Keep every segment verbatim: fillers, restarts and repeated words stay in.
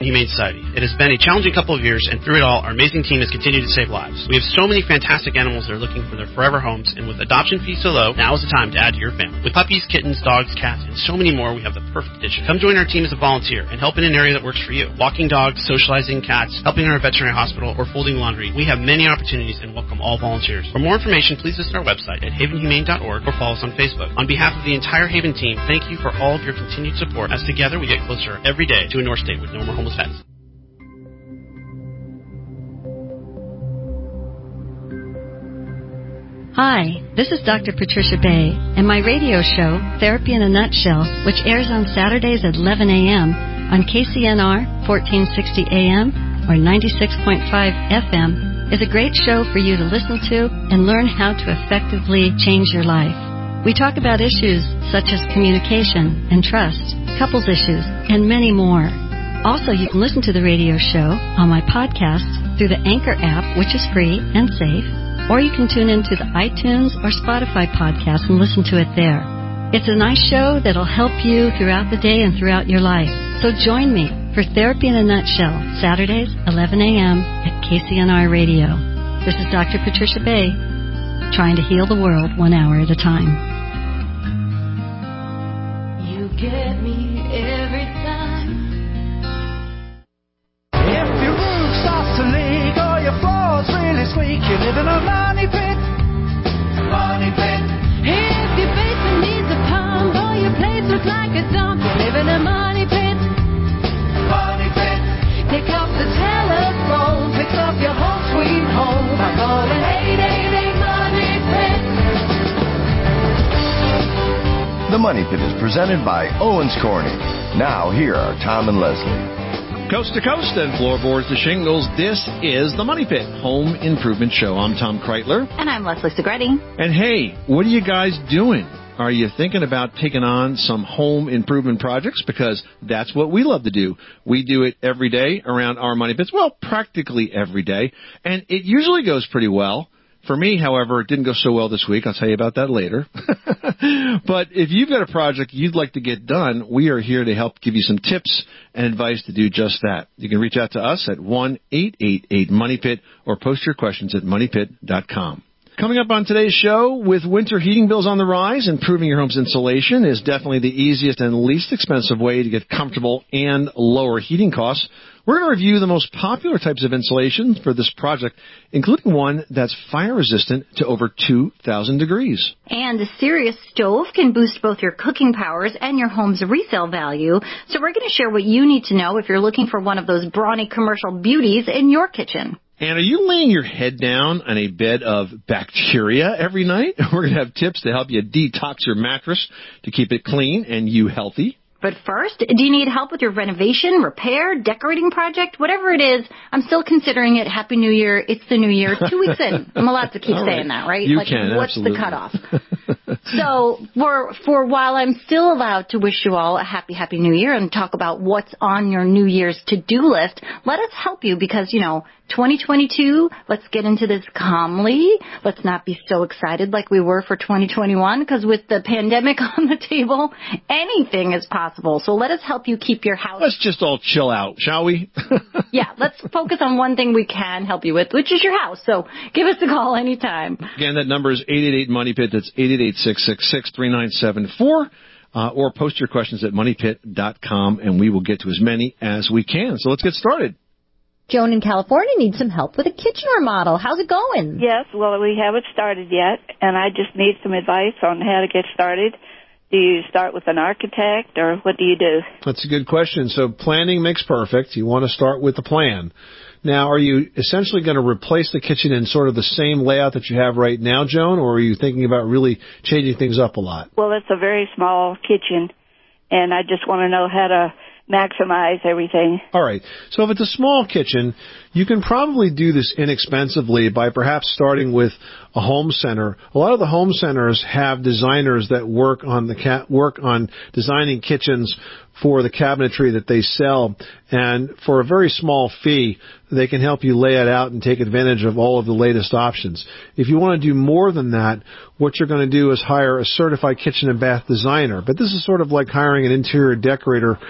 Humane Society. It has been a challenging couple of years, and through it all, our amazing team has continued to save lives. We have so many fantastic animals that are looking for their forever homes, and with adoption fees so low, now is the time to add to your family. With puppies, kittens, dogs, cats, and so many more, we have the perfect addition. Come join our team as a volunteer and help in an area that works for you. Walking dogs, socializing cats, helping in our veterinary hospital, or folding laundry. We have many opportunities and welcome all volunteers. For more information, please visit our website at haven humane dot org or follow us on Facebook. On behalf of the entire Haven team, thank you for all of your continued support, as together we get closer every day to a North State with no more homeless pets. Hi, this is Doctor Patricia Bay, and my radio show, Therapy in a Nutshell, which airs on Saturdays at eleven a.m. on K C N R fourteen sixty A M or ninety-six point five F M, is a great show for you to listen to and learn how to effectively change your life. We talk about issues such as communication and trust, couples issues, and many more. Also, you can listen to the radio show on my podcast through the Anchor app, which is free and safe, or you can tune into the iTunes or Spotify podcast and listen to it there. It's a nice show that'll help you throughout the day and throughout your life. So join me for Therapy in a Nutshell, Saturdays, eleven a.m. at K C N R Radio. This is Doctor Patricia Bay, trying to heal the world one hour at a time. You get me every time. If your roof starts to leak or your floor's really squeak, you live in a money pit. Money pit. If your basement needs a pump or your place looks like a dump, you live in a money pit. Money pit. Pick up the telephone, fix up your home sweet home by calling eight eight eight Money Pit. The Money Pit is presented by Owens Corning. Now, here are Tom and Leslie. Coast to coast and floorboards to shingles, this is the Money Pit Home Improvement Show. I'm Tom Kreitler. And I'm Leslie Segretti. And hey, what are you guys doing? Are you thinking about taking on some home improvement projects? Because that's what we love to do. We do it every day around our Money Pits. Well, practically every day. And it usually goes pretty well. For me, however, it didn't go so well this week. I'll tell you about that later. But if you've got a project you'd like to get done, we are here to help give you some tips and advice to do just that. You can reach out to us at one eight eight eight Money Pit or post your questions at money pit dot com. Coming up on today's show, with winter heating bills on the rise, improving your home's insulation is definitely the easiest and least expensive way to get comfortable and lower heating costs. We're going to review the most popular types of insulation for this project, including one that's fire-resistant to over two thousand degrees. And a Sirius stove can boost both your cooking powers and your home's resale value. So we're going to share what you need to know if you're looking for one of those brawny commercial beauties in your kitchen. And are you laying your head down on a bed of bacteria every night? We're going to have tips to help you detox your mattress to keep it clean and you healthy. But first, do you need help with your renovation, repair, decorating project? Whatever it is, I'm still considering it Happy New Year. It's the New Year. Two weeks in. I'm allowed to keep saying that, right? You like, can, what's absolutely. the cutoff? So for for while I'm still allowed to wish you all a happy, happy New Year and talk about what's on your New Year's to-do list, let us help you because, you know, twenty twenty-two, let's get into this calmly. Let's not be so excited like we were for twenty twenty-one because with the pandemic on the table, anything is possible. So let us help you keep your house. Let's just all chill out, shall we? Yeah, let's focus on one thing we can help you with, which is your house. So give us a call anytime. Again, that number is eight eight eight Money Pit. That's eight eight eight, six six six, three nine seven four. Uh, or post your questions at money pit dot com, and we will get to as many as we can. So let's get started. Joan in California needs some help with a kitchen remodel. How's it going? Yes, well, we haven't started yet, and I just need some advice on how to get started. Do you start with an architect, or what do you do? That's a good question. So planning makes perfect. You want to start with the plan. Now, are you essentially going to replace the kitchen in sort of the same layout that you have right now, Joan, or are you thinking about really changing things up a lot? Well, it's a very small kitchen, and I just want to know how to maximize everything. All right. So if it's a small kitchen, you can probably do this inexpensively by perhaps starting with a home center. A lot of the home centers have designers that work on the ca- work on designing kitchens for the cabinetry that they sell, and for a very small fee, they can help you lay it out and take advantage of all of the latest options. If you want to do more than that, what you're going to do is hire a certified kitchen and bath designer. But this is sort of like hiring an interior decorator that works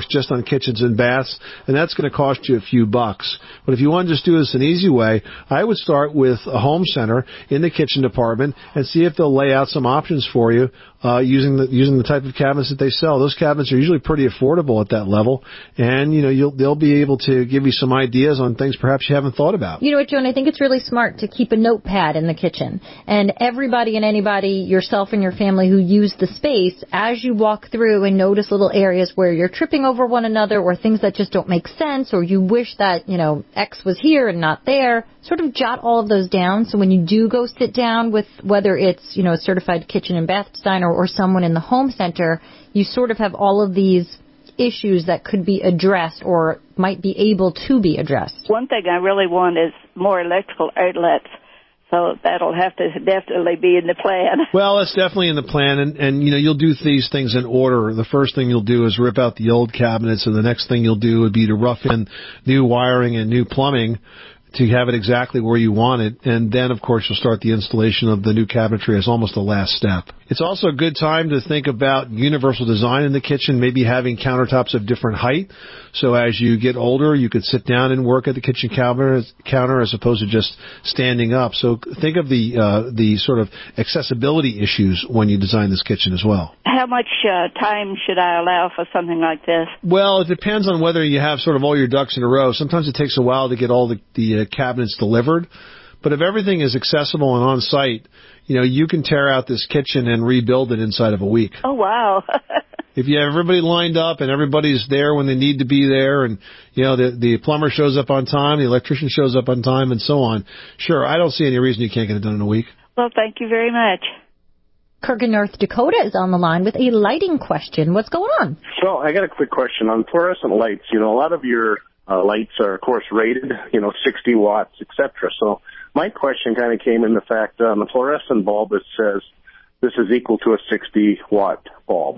works just on kitchens and baths, and that's going to cost you a few bucks. But if you want to just do this an easy way, I would start with a home center in the kitchen department and see if they'll lay out some options for you uh, using the using the type of cabinets that they sell. Those cabinets are usually pretty affordable at that level, and you know you'll they'll be able to give you some ideas on things perhaps you haven't thought about. You know what, Joan? I think it's really smart to keep a notepad in the kitchen, and everybody and anybody, yourself and your family who use the space, as you walk through and notice little areas where you're tripping over one another or things that just don't make sense, or you wish that, you know, X was here and not there, sort of jot all of those down. So when you do go sit down with, whether it's, you know, a certified kitchen and bath designer or someone in the home center, you sort of have all of these issues that could be addressed or might be able to be addressed. One thing I really want is more electrical outlets. So that'll have to definitely be in the plan. Well, it's definitely in the plan, and, and you know, you'll do these things in order. The first thing you'll do is rip out the old cabinets, and the next thing you'll do would be to rough in new wiring and new plumbing to have it exactly where you want it. And then, of course, you'll start the installation of the new cabinetry as almost the last step. It's also a good time to think about universal design in the kitchen, maybe having countertops of different height. So as you get older, you could sit down and work at the kitchen counter, counter as opposed to just standing up. So think of the uh, the sort of accessibility issues when you design this kitchen as well. How much uh, time should I allow for something like this? Well, it depends on whether you have sort of all your ducks in a row. Sometimes it takes a while to get all the, the uh, cabinets delivered. But if everything is accessible and on site, you know, you can tear out this kitchen and rebuild it inside of a week. Oh, wow. If you have everybody lined up and everybody's there when they need to be there, and, you know, the, the plumber shows up on time, the electrician shows up on time, and so on, sure, I don't see any reason you can't get it done in a week. Well, thank you very much. Kirk in North Dakota is on the line with a lighting question. What's going on? So I got a quick question on fluorescent lights. You know, a lot of your uh, lights are, of course, rated, you know, sixty watts, et cetera. So my question kind of came in the fact on the fluorescent bulb, it says this is equal to a sixty watt bulb.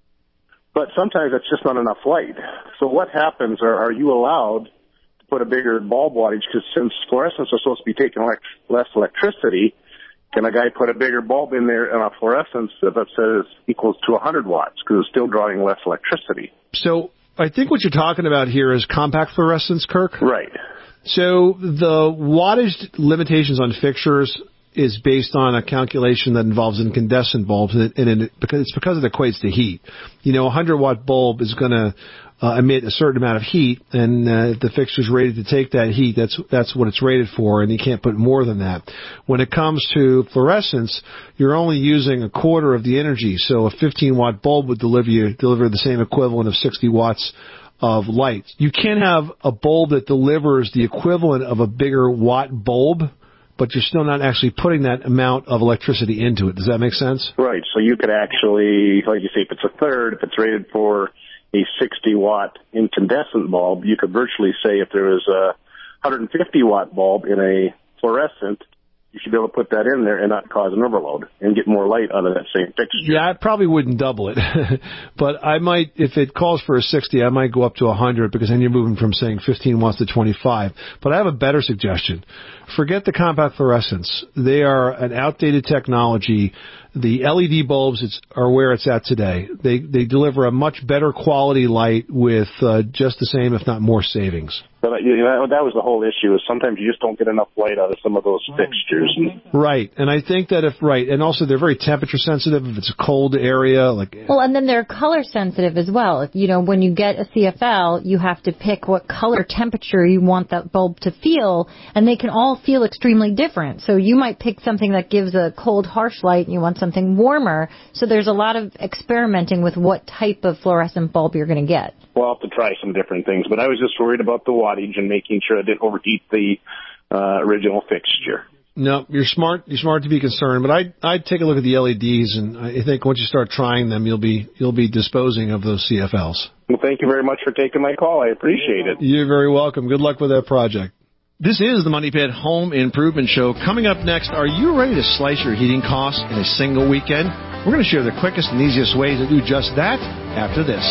But sometimes it's just not enough light. So what happens? Are, are you allowed to put a bigger bulb wattage? Because since fluorescents are supposed to be taking elect- less electricity, can a guy put a bigger bulb in there in a fluorescence that says equals to one hundred watts because it's still drawing less electricity? So I think what you're talking about here is compact fluorescence, Kirk? Right. So the wattage limitations on fixtures is based on a calculation that involves incandescent bulbs, and, it, and it, because it's because it equates to heat. You know, a one hundred watt bulb is going to uh, emit a certain amount of heat, and uh, if the fixture's rated to take that heat, that's that's what it's rated for, and you can't put more than that. When it comes to fluorescence, you're only using a quarter of the energy, so a fifteen watt bulb would deliver you deliver the same equivalent of sixty watts of light. You can't have a bulb that delivers the equivalent of a bigger watt bulb, but you're still not actually putting that amount of electricity into it. Does that make sense? Right. So you could actually, like you say, if it's a third, if it's rated for a sixty watt incandescent bulb, you could virtually say if there was a one hundred fifty watt bulb in a fluorescent, you should be able to put that in there and not cause an overload and get more light out of that same fixture. Yeah, I probably wouldn't double it. But I might, if it calls for a sixty, I might go up to one hundred, because then you're moving from saying fifteen watts to twenty-five. But I have a better suggestion. Forget the compact fluorescents. They are an outdated technology. The L E D bulbs it's, are where it's at today. They they deliver a much better quality light with uh, just the same, if not more, savings. But you know, that was the whole issue, is sometimes you just don't get enough light out of some of those fixtures. Right, and I think that if, right, and also they're very temperature sensitive. If it's a cold area, like... Well, and then they're color sensitive as well. You know, when you get a C F L, you have to pick what color temperature you want that bulb to feel, and they can all feel extremely different. So you might pick something that gives a cold, harsh light, and you want something warmer. So there's a lot of experimenting with what type of fluorescent bulb you're going to get. Well, I'll have to try some different things, but I was just worried about the wattage and making sure I didn't overheat the uh, original fixture. No, you're smart. You're smart to be concerned, but I'd I'd take a look at the L E Ds, and I think once you start trying them, you'll be you'll be disposing of those C F Ls. Well, thank you very much for taking my call. I appreciate it. You're very welcome. Good luck with that project. This is the Money Pit Home Improvement Show. Coming up next, are you ready to slice your heating costs in a single weekend? We're going to share the quickest and easiest ways to do just that after this.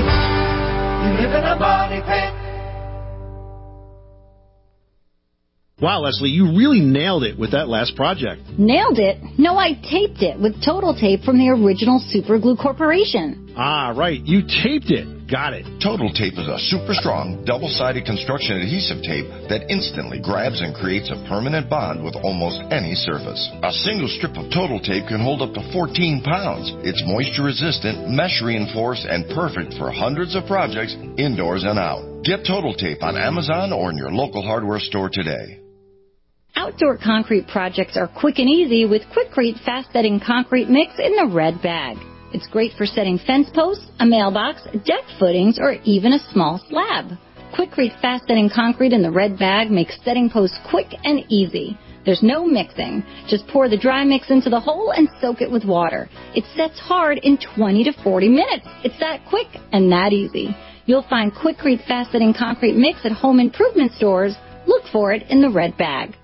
You live in a money pit. Wow, Leslie, you really nailed it with that last project. Nailed it? No, I taped it with Total Tape from the original Super Glue Corporation. Ah, right. You taped it. Got it. Total Tape is a super strong, double-sided construction adhesive tape that instantly grabs and creates a permanent bond with almost any surface. A single strip of Total Tape can hold up to fourteen pounds. It's moisture-resistant, mesh-reinforced, and perfect for hundreds of projects indoors and out. Get Total Tape on Amazon or in your local hardware store today. Outdoor concrete projects are quick and easy with Quikrete fast-setting concrete mix in the red bag. It's great for setting fence posts, a mailbox, deck footings, or even a small slab. Quikrete fast-setting concrete in the red bag makes setting posts quick and easy. There's no mixing. Just pour the dry mix into the hole and soak it with water. It sets hard in twenty to forty minutes. It's that quick and that easy. You'll find Quikrete fast-setting concrete mix at home improvement stores. Look for it in the red bag.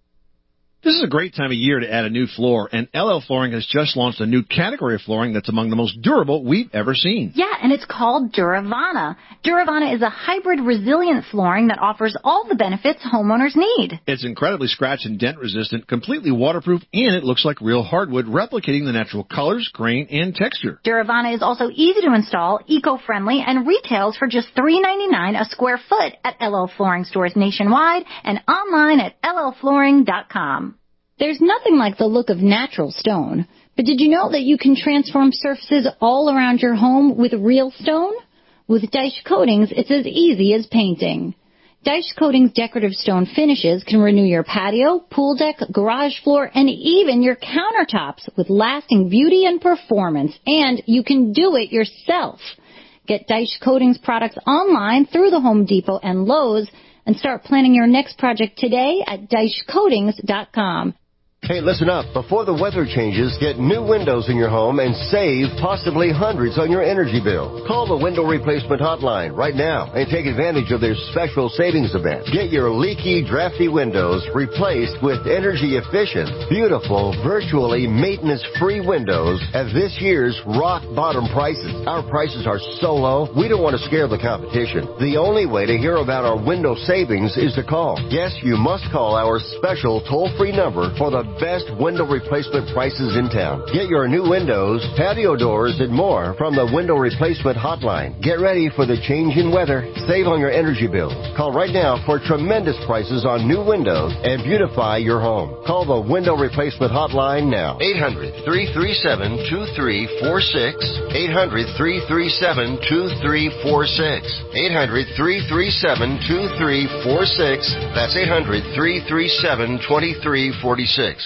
This is a great time of year to add a new floor, and L L Flooring has just launched a new category of flooring that's among the most durable we've ever seen. Yeah, and it's called Duravana. Duravana is a hybrid resilient flooring that offers all the benefits homeowners need. It's incredibly scratch and dent resistant, completely waterproof, and it looks like real hardwood, replicating the natural colors, grain, and texture. Duravana is also easy to install, eco-friendly, and retails for just three ninety-nine a square foot at L L Flooring stores nationwide and online at L L flooring dot com. There's nothing like the look of natural stone, but did you know that you can transform surfaces all around your home with real stone? With Dyche Coatings, it's as easy as painting. Dyche Coatings decorative stone finishes can renew your patio, pool deck, garage floor, and even your countertops with lasting beauty and performance, and you can do it yourself. Get Dyche Coatings products online through the Home Depot and Lowe's, and start planning your next project today at Dyche Coatings dot com. Hey, listen up. Before the weather changes, get new windows in your home and save possibly hundreds on your energy bill. Call the Window Replacement Hotline right now and take advantage of their special savings event. Get your leaky, drafty windows replaced with energy-efficient, beautiful, virtually maintenance-free windows at this year's rock-bottom prices. Our prices are so low, we don't want to scare the competition. The only way to hear about our window savings is to call. Yes, you must call our special toll-free number for the best window replacement prices in town. Get your new windows, patio doors, and more from the Window Replacement Hotline. Get ready for the change in weather. Save on your energy bill. Call right now for tremendous prices on new windows and beautify your home. Call the Window Replacement Hotline now. eight hundred, three three seven, two three four six. eight hundred, three three seven, two three four six. eight hundred, three three seven, two three four six. That's eight hundred, three three seven, two three four six.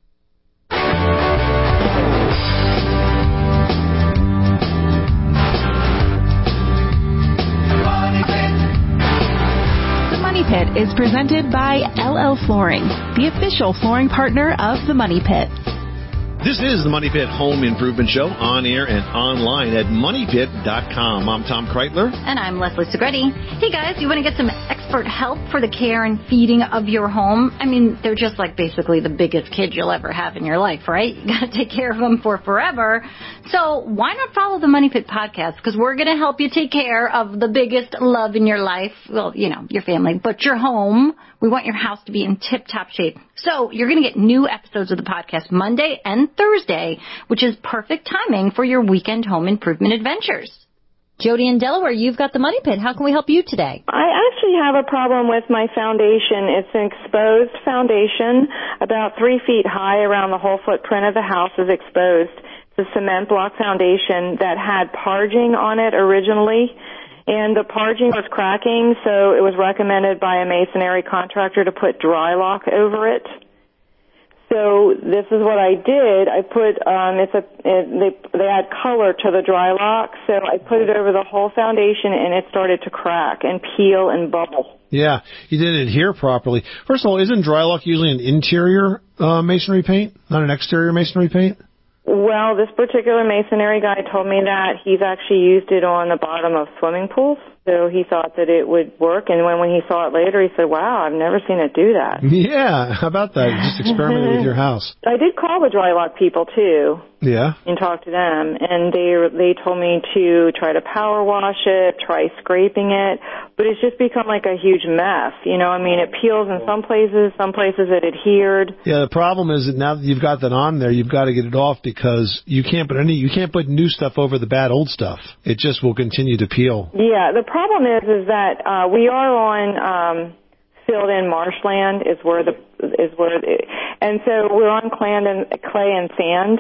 Pit is presented by L L Flooring, the official flooring partner of the Money Pit. This is the Money Pit Home Improvement Show, on air and online at money pit dot com. I'm Tom Kreitler. And I'm Leslie Segretti. Hey guys, you want to get some expert help for the care and feeding of your home? I mean, they're just like basically the biggest kids you'll ever have in your life, right? You got to take care of them for forever. So why not follow the Money Pit podcast? Because we're going to help you take care of the biggest love in your life. Well, you know, your family, but your home. We want your house to be in tip-top shape. So you're going to get new episodes of the podcast Monday and Thursday, which is perfect timing for your weekend home improvement adventures. Jody in Delaware, you've got the Money Pit. How can we help you today? I actually have a problem with my foundation. It's an exposed foundation, about three feet high around the whole footprint of the house is exposed. It's a cement block foundation that had parging on it originally. And the parging was cracking, so it was recommended by a masonry contractor to put Drylock over it. So this is what I did. I put um, it's a it, they they add color to the Drylock, so I put it over the whole foundation, and it started to crack and peel and bubble. Yeah, you didn't adhere properly. First of all, isn't Drylock usually an interior uh, masonry paint, not an exterior masonry paint? Well, this particular masonry guy told me that he's actually used it on the bottom of swimming pools, so he thought that it would work. And when, when he saw it later, he said, wow, I've never seen it do that. Yeah, how about that? Just experimenting with your house. I did call the Drylock people, too. Yeah. and talked to them, and they they told me to try to power wash it, try scraping it, but it's just become like a huge mess. You know, I mean, it peels in some places, some places it adhered. Yeah, the problem is that now that you've got that on there, you've got to get it off because you can't put any, you can't put new stuff over the bad old stuff. It just will continue to peel. Yeah, the problem is is that uh, we are on um, filled-in marshland is where the is where, it, and so we're on clay and clay and sand.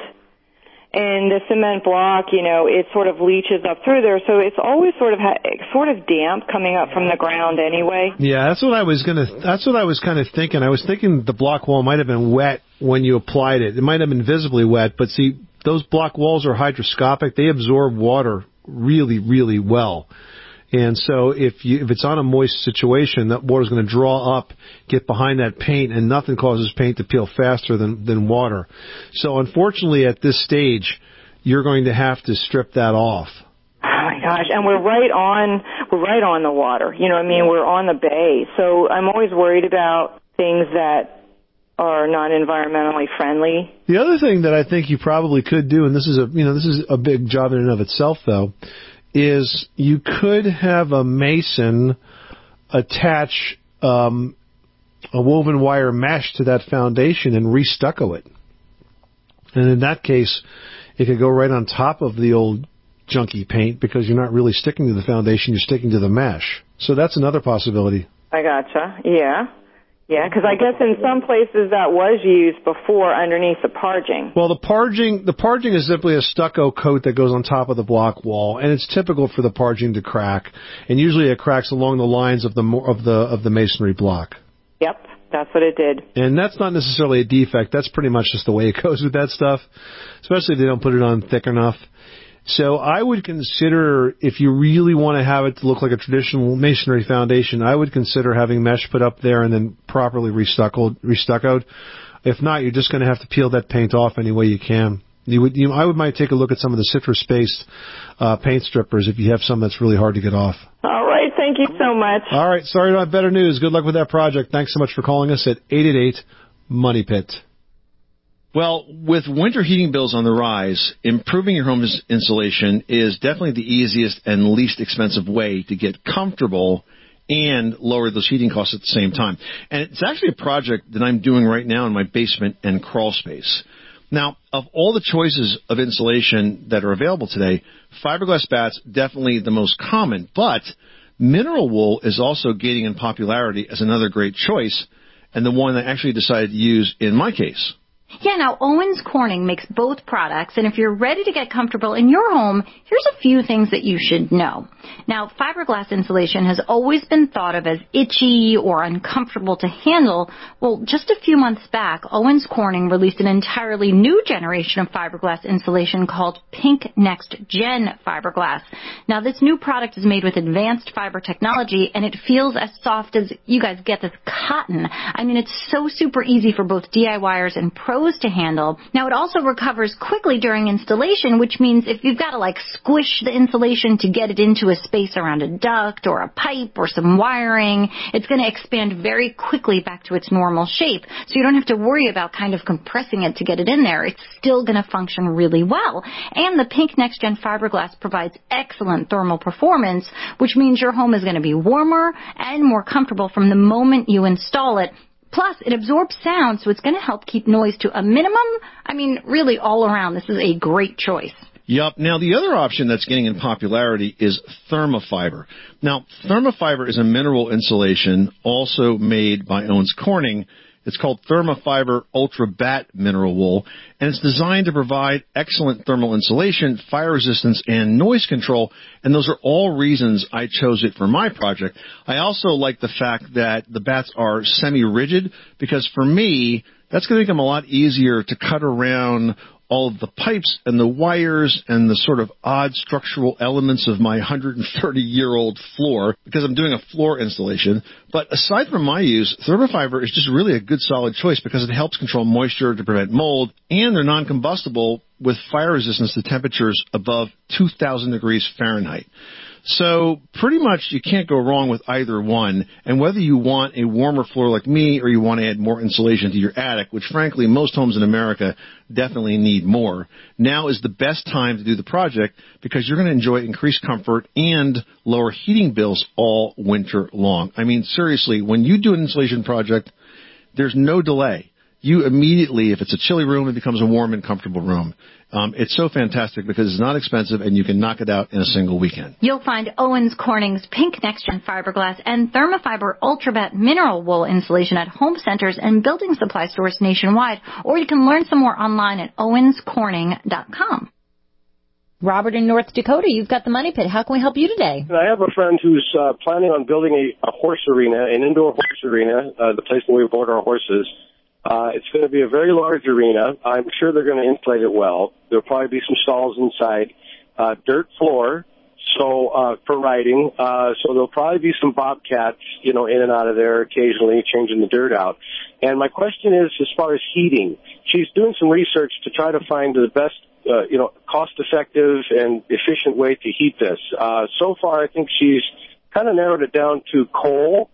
And the cement block, you know, it sort of leaches up through there, so it's always sort of ha- sort of damp coming up from the ground anyway. Yeah, that's what I was gonna. That's what I was kind of thinking. I was thinking the block wall might have been wet when you applied it. It might have been visibly wet, but see, those block walls are hydroscopic. They absorb water really, really well. And so if you, if it's on a moist situation, that water's going to draw up, get behind that paint, and nothing causes paint to peel faster than, than water. So unfortunately at this stage, you're going to have to strip that off. Oh my gosh, and we're right on, we're right on the water. You know what I mean? We're on the bay. So I'm always worried about things that are not environmentally friendly. The other thing that I think you probably could do, and this is a, you know, this is a big job in and of itself though, is you could have a mason attach um, a woven wire mesh to that foundation and re-stucco it. And in that case, it could go right on top of the old junky paint because you're not really sticking to the foundation, you're sticking to the mesh. So that's another possibility. I gotcha. Yeah. Yeah, because I guess in some places that was used before underneath the parging. Well, the parging, the parging is simply a stucco coat that goes on top of the block wall, and it's typical for the parging to crack. And usually it cracks along the lines of the of the of the masonry block. Yep, that's what it did. And that's not necessarily a defect. That's pretty much just the way it goes with that stuff, especially if they don't put it on thick enough. So I would consider, if you really want to have it to look like a traditional masonry foundation, I would consider having mesh put up there and then properly restuccoed. restuccoed. If not, you're just going to have to peel that paint off any way you can. You would, you, I would might take a look at some of the citrus-based uh, paint strippers if you have some that's really hard to get off. All right, thank you so much. All right, sorry to have better news. Good luck with that project. Thanks so much for calling us at eight eight eight, money pit. Well, with winter heating bills on the rise, improving your home's insulation is definitely the easiest and least expensive way to get comfortable and lower those heating costs at the same time. And it's actually a project that I'm doing right now in my basement and crawl space. Now, of all the choices of insulation that are available today, fiberglass batts definitely the most common, but mineral wool is also gaining in popularity as another great choice, and the one I actually decided to use in my case. Yeah, now Owens Corning makes both products, and if you're ready to get comfortable in your home, here's a few things that you should know. Now, fiberglass insulation has always been thought of as itchy or uncomfortable to handle. Well, just a few months back, Owens Corning released an entirely new generation of fiberglass insulation called Pink Next Gen Fiberglass. Now, this new product is made with advanced fiber technology, and it feels as soft as, you guys get this, cotton. I mean, it's so super easy for both DIYers and pros to handle. Now, it also recovers quickly during installation, which means if you've got to like squish the insulation to get it into a space around a duct or a pipe or some wiring, it's going to expand very quickly back to its normal shape. So you don't have to worry about kind of compressing it to get it in there. It's still going to function really well. And the Pink Next Gen Fiberglass provides excellent thermal performance, which means your home is going to be warmer and more comfortable from the moment you install it. Plus, it absorbs sound, so it's going to help keep noise to a minimum. I mean, really, all around, this is a great choice. Yup. Now, the other option that's getting in popularity is Thermafiber. Now, Thermafiber is a mineral insulation also made by Owens Corning. It's called Thermafiber Ultra Bat Mineral Wool, and it's designed to provide excellent thermal insulation, fire resistance, and noise control, and those are all reasons I chose it for my project. I also like the fact that the bats are semi-rigid, because for me, that's going to make them a lot easier to cut around all of the pipes and the wires and the sort of odd structural elements of my one hundred thirty-year-old floor, because I'm doing a floor installation. But aside from my use, Thermafiber is just really a good solid choice because it helps control moisture to prevent mold, and they're non-combustible with fire resistance to temperatures above two thousand degrees Fahrenheit. So pretty much you can't go wrong with either one. And whether you want a warmer floor like me or you want to add more insulation to your attic, which frankly most homes in America definitely need more, now is the best time to do the project because you're going to enjoy increased comfort and lower heating bills all winter long. I mean, seriously, when you do an insulation project, there's no delay. You immediately, if it's a chilly room, it becomes a warm and comfortable room. Um, it's so fantastic because it's not expensive and you can knock it out in a single weekend. You'll find Owens Corning's Pink Next-Gen Fiberglass and Thermafiber Ultrabat Mineral Wool insulation at home centers and building supply stores nationwide, or you can learn some more online at owens corning dot com. Robert in North Dakota, you've got the Money Pit. How can we help you today? I have a friend who's uh, planning on building a, a horse arena, an indoor horse arena, uh, the place where we board our horses. Uh, it's going to be a very large arena. I'm sure they're going to insulate it well. There'll probably be some stalls inside, uh, dirt floor, so, uh, for riding. Uh, so there'll probably be some bobcats, you know, in and out of there occasionally, changing the dirt out. And my question is, as far as heating, she's doing some research to try to find the best, uh, you know, cost-effective and efficient way to heat this. Uh, so far, I think she's kind of narrowed it down to coal.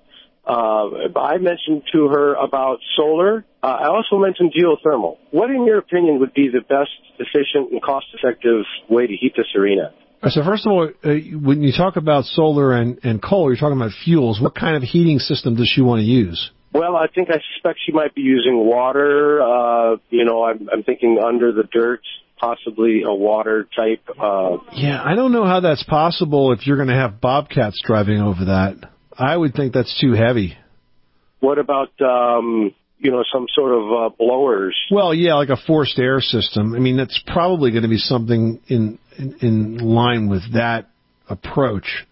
Uh, I mentioned to her about solar. Uh, I also mentioned geothermal. What, in your opinion, would be the best, efficient, and cost-effective way to heat this arena? So first of all, uh, when you talk about solar and, and coal, you're talking about fuels. What kind of heating system does she want to use? Well, I think I suspect she might be using water. Uh, you know, I'm, I'm thinking under the dirt, possibly a water type. Uh, yeah, I don't know how that's possible if you're going to have bobcats driving over that. I would think that's too heavy. What about, um, you know, some sort of uh, blowers? Well, yeah, like a forced air system. I mean, that's probably going to be something in, in in line with that approach.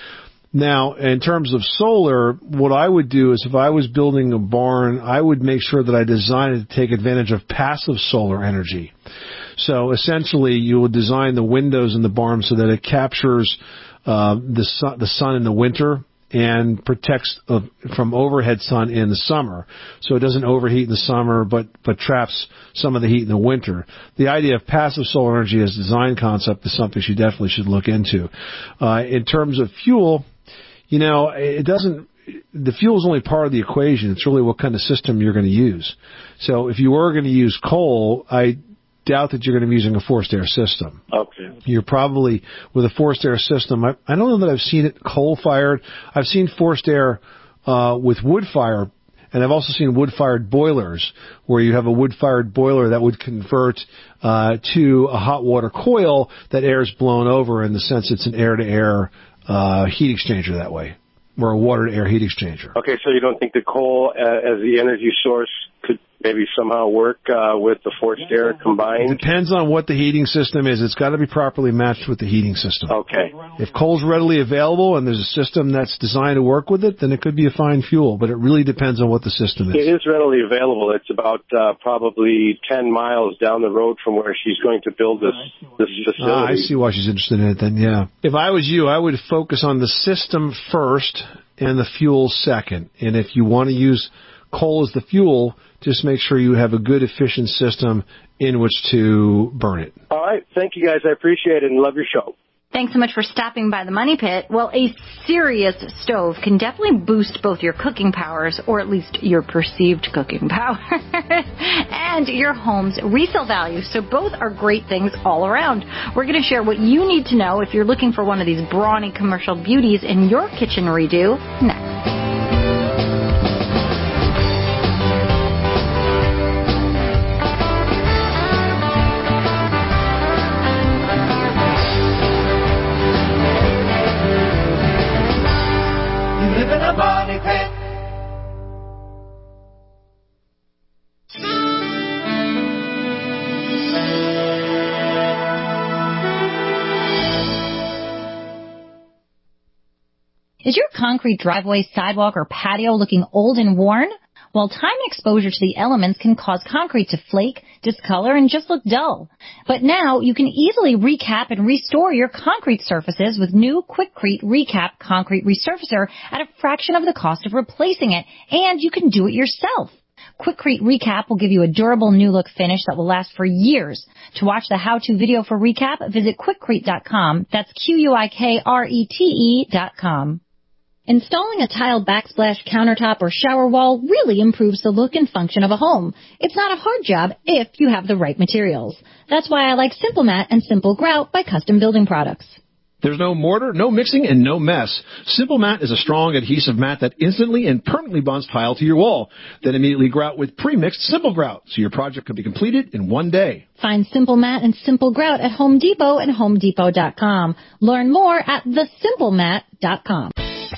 Now, in terms of solar, what I would do is if I was building a barn, I would make sure that I designed it to take advantage of passive solar energy. So essentially, you would design the windows in the barn so that it captures uh, the sun, the sun in the winter and protects uh, from overhead sun in the summer. So it doesn't overheat in the summer, but, but traps some of the heat in the winter. The idea of passive solar energy as a design concept is something she definitely should look into. Uh, in terms of fuel, you know, it doesn't, the fuel is only part of the equation. It's really what kind of system you're going to use. So if you were going to use coal, I doubt that you're going to be using a forced air system. Okay. You're probably, with a forced air system, I, I don't know that I've seen it coal-fired. I've seen forced air uh, with wood-fire, and I've also seen wood-fired boilers, where you have a wood-fired boiler that would convert uh, to a hot water coil that air is blown over. In the sense it's an air-to-air uh, heat exchanger that way, or a water-to-air heat exchanger. Okay, so you don't think the coal uh, as the energy source could maybe somehow work uh, with the forced air combined? It depends on what the heating system is. It's got to be properly matched with the heating system. Okay. If coal's readily available and there's a system that's designed to work with it, then it could be a fine fuel, but it really depends on what the system is. It is readily available. It's about uh, probably ten miles down the road from where she's going to build this, this facility. Ah, I see why she's interested in it then, yeah. If I was you, I would focus on the system first and the fuel second. And if you want to use coal as the fuel, just make sure you have a good, efficient system in which to burn it. All right. Thank you, guys. I appreciate it and love your show. Thanks so much for stopping by the Money Pit. Well, a serious stove can definitely boost both your cooking powers, or at least your perceived cooking power, and your home's resale value. So both are great things all around. We're going to share what you need to know if you're looking for one of these brawny commercial beauties in your kitchen redo next. Money Pit. Is your concrete driveway, sidewalk, or patio looking old and worn? Well, time and exposure to the elements can cause concrete to flake, discolor, and just look dull. But now you can easily recap and restore your concrete surfaces with new Quikrete Recap Concrete Resurfacer at a fraction of the cost of replacing it, and you can do it yourself. Quikrete Recap will give you a durable new look finish that will last for years. To watch the how-to video for Recap, visit quikrete dot com. That's Q U I K R E T E dot com. Installing a tile backsplash countertop or shower wall really improves the look and function of a home. It's not a hard job if you have the right materials. That's why I like Simple Mat and Simple Grout by Custom Building Products. There's no mortar, no mixing, and no mess. Simple Mat is a strong adhesive mat that instantly and permanently bonds tile to your wall. Then immediately grout with pre-mixed Simple Grout, so your project can be completed in one day. Find Simple Mat and Simple Grout at Home Depot and home depot dot com. Learn more at the simple mat dot com.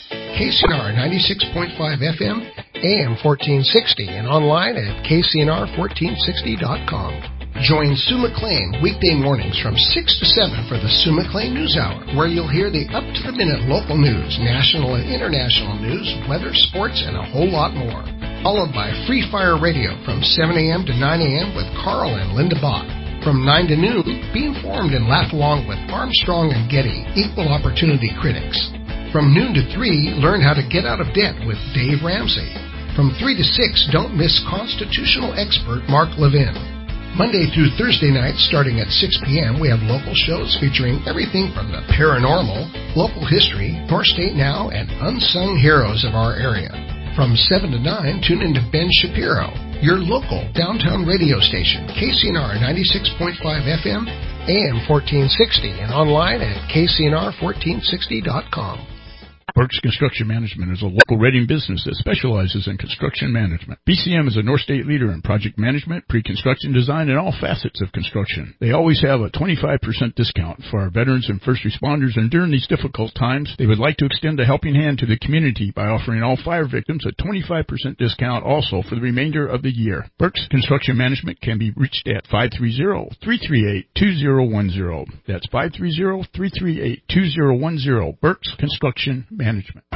K C N R ninety-six point five F M, A M fourteen sixty, and online at K C N R fourteen sixty dot com. Join Sue McLean weekday mornings from six to seven for the Sue McLean News Hour, where you'll hear the up-to-the-minute local news, national and international news, weather, sports, and a whole lot more. Followed by Free Fire Radio from seven a.m. to nine a.m. with Carl and Linda Bach. From nine to noon, be informed and laugh along with Armstrong and Getty, equal opportunity critics. From noon to three, learn how to get out of debt with Dave Ramsey. From three to six, don't miss constitutional expert Mark Levin. Monday through Thursday nights, starting at six p.m., we have local shows featuring everything from the paranormal, local history, North State Now, and unsung heroes of our area. From seven to nine, tune into Ben Shapiro, your local downtown radio station, K C N R ninety-six point five F M, A M fourteen sixty, and online at K C N R fourteen sixty dot com. Burks Construction Management is a local rating business that specializes in construction management. B C M is a North State leader in project management, pre-construction design, and all facets of construction. They always have a twenty-five percent discount for our veterans and first responders, and during these difficult times, they would like to extend a helping hand to the community by offering all fire victims a twenty-five percent discount also for the remainder of the year. Burks Construction Management can be reached at five three zero, three three eight, two zero one zero. That's five three zero, three three eight, two zero one zero. Burks Construction Management.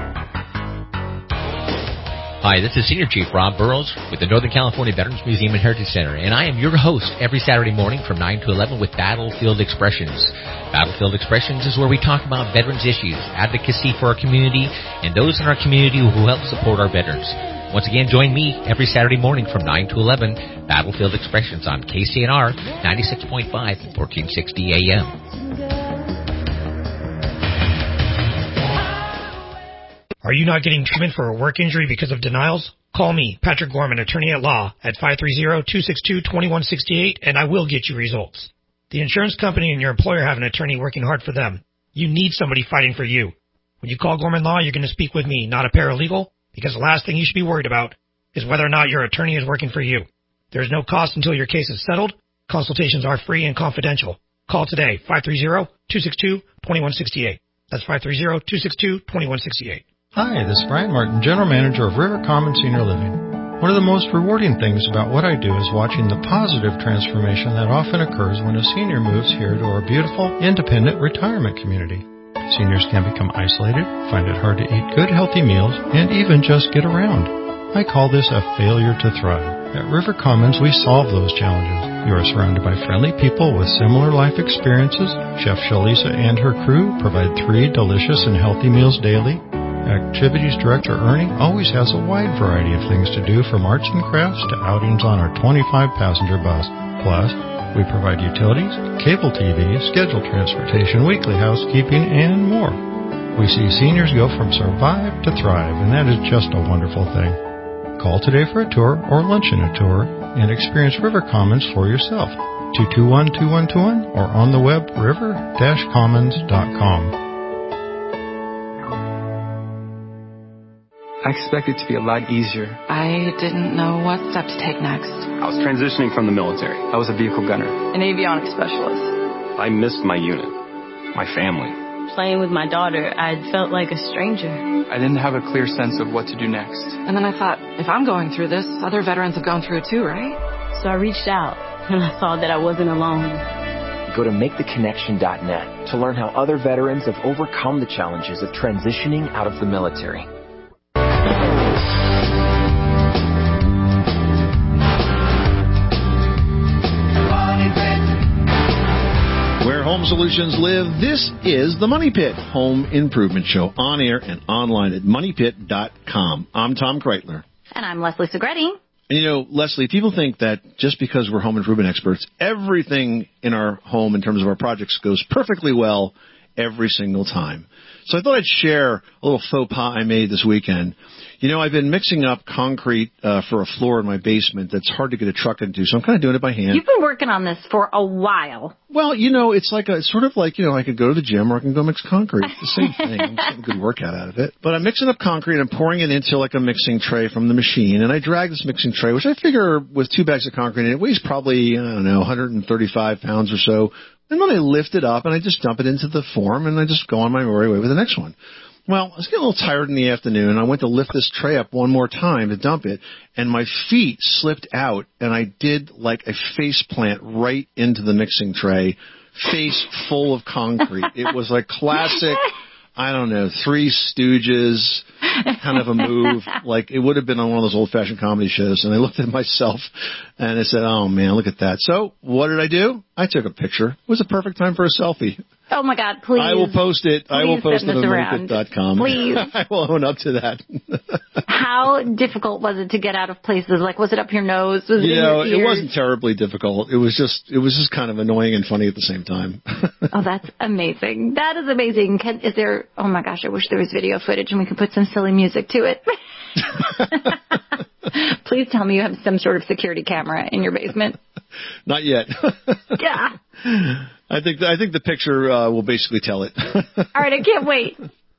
Hi, this is Senior Chief Rob Burrows with the Northern California Veterans Museum and Heritage Center, and I am your host every Saturday morning from nine to eleven with Battlefield Expressions. Battlefield Expressions is where we talk about veterans issues, advocacy for our community, and those in our community who help support our veterans. Once again, join me every Saturday morning from nine to eleven, Battlefield Expressions on K C N R ninety-six point five, fourteen sixty A M. Are you not getting treatment for a work injury because of denials? Call me, Patrick Gorman, attorney at law, at five three zero, two six two, two one six eight, and I will get you results. The insurance company and your employer have an attorney working hard for them. You need somebody fighting for you. When you call Gorman Law, you're going to speak with me, not a paralegal, because the last thing you should be worried about is whether or not your attorney is working for you. There is no cost until your case is settled. Consultations are free and confidential. Call today, five three zero, two six two, two one six eight. That's five three zero, two six two, two one six eight. Hi, this is Brian Martin, General Manager of River Commons Senior Living. One of the most rewarding things about what I do is watching the positive transformation that often occurs when a senior moves here to our beautiful, independent retirement community. Seniors can become isolated, find it hard to eat good, healthy meals, and even just get around. I call this a failure to thrive. At River Commons, we solve those challenges. You are surrounded by friendly people with similar life experiences. Chef Shalisa and her crew provide three delicious and healthy meals daily. Activities Director Ernie always has a wide variety of things to do, from arts and crafts to outings on our twenty-five passenger bus. Plus, we provide utilities, cable T V, scheduled transportation, weekly housekeeping, and more. We see seniors go from survive to thrive, and that is just a wonderful thing. Call today for a tour or luncheon a tour and experience River Commons for yourself. two two one, two one two one or on the web river dash commons dot com. I expected it to be a lot easier. I didn't know what step to take next. I was transitioning from the military. I was a vehicle gunner. An avionics specialist. I missed my unit, my family. Playing with my daughter, I felt like a stranger. I didn't have a clear sense of what to do next. And then I thought, if I'm going through this, other veterans have gone through it too, right? So I reached out, and I saw that I wasn't alone. Go to make the connection dot net to learn how other veterans have overcome the challenges of transitioning out of the military. Home Solutions live. This is the Money Pit Home Improvement Show, on air and online at money pit dot com. I'm Tom Kreitler. And I'm Leslie Segretti. And, you know, Leslie, people think that just because we're home improvement experts, everything in our home in terms of our projects goes perfectly well every single time. So I thought I'd share a little faux pas I made this weekend. You know, I've been mixing up concrete uh, for a floor in my basement that's hard to get a truck into, so I'm kind of doing it by hand. You've been working on this for a while. Well, you know, it's like a, it's sort of like, you know, I could go to the gym or I can go mix concrete. It's the same thing. I'm getting a good workout out of it. But I'm mixing up concrete and pouring it into like a mixing tray from the machine. And I drag this mixing tray, which I figure with two bags of concrete, and it weighs probably, I don't know, one hundred thirty-five pounds or so. And then I lift it up and I just dump it into the form and I just go on my merry way with the next one. Well, I was getting a little tired in the afternoon. I went to lift this tray up one more time to dump it, and my feet slipped out, and I did like a face plant right into the mixing tray, face full of concrete. It was like classic, I don't know, Three Stooges kind of a move. Like it would have been on one of those old-fashioned comedy shows. And I looked at myself, and I said, oh, man, look at that. So what did I do? I took a picture. It was a perfect time for a selfie. Oh, my God, please. I will post it. I will post it on money pit dot com. Please. I will own up to that. How difficult was it to get out of places? Like, was it up your nose? Was you it know, in your ears? It wasn't terribly difficult. It was just, it was just kind of annoying and funny at the same time. Oh, that's amazing. That is amazing. Can, is there, oh my gosh, I wish there was video footage and we could put some silly music to it. Please tell me you have some sort of security camera in your basement. Not yet. Yeah. I think I think the picture uh, will basically tell it. All right, I can't wait.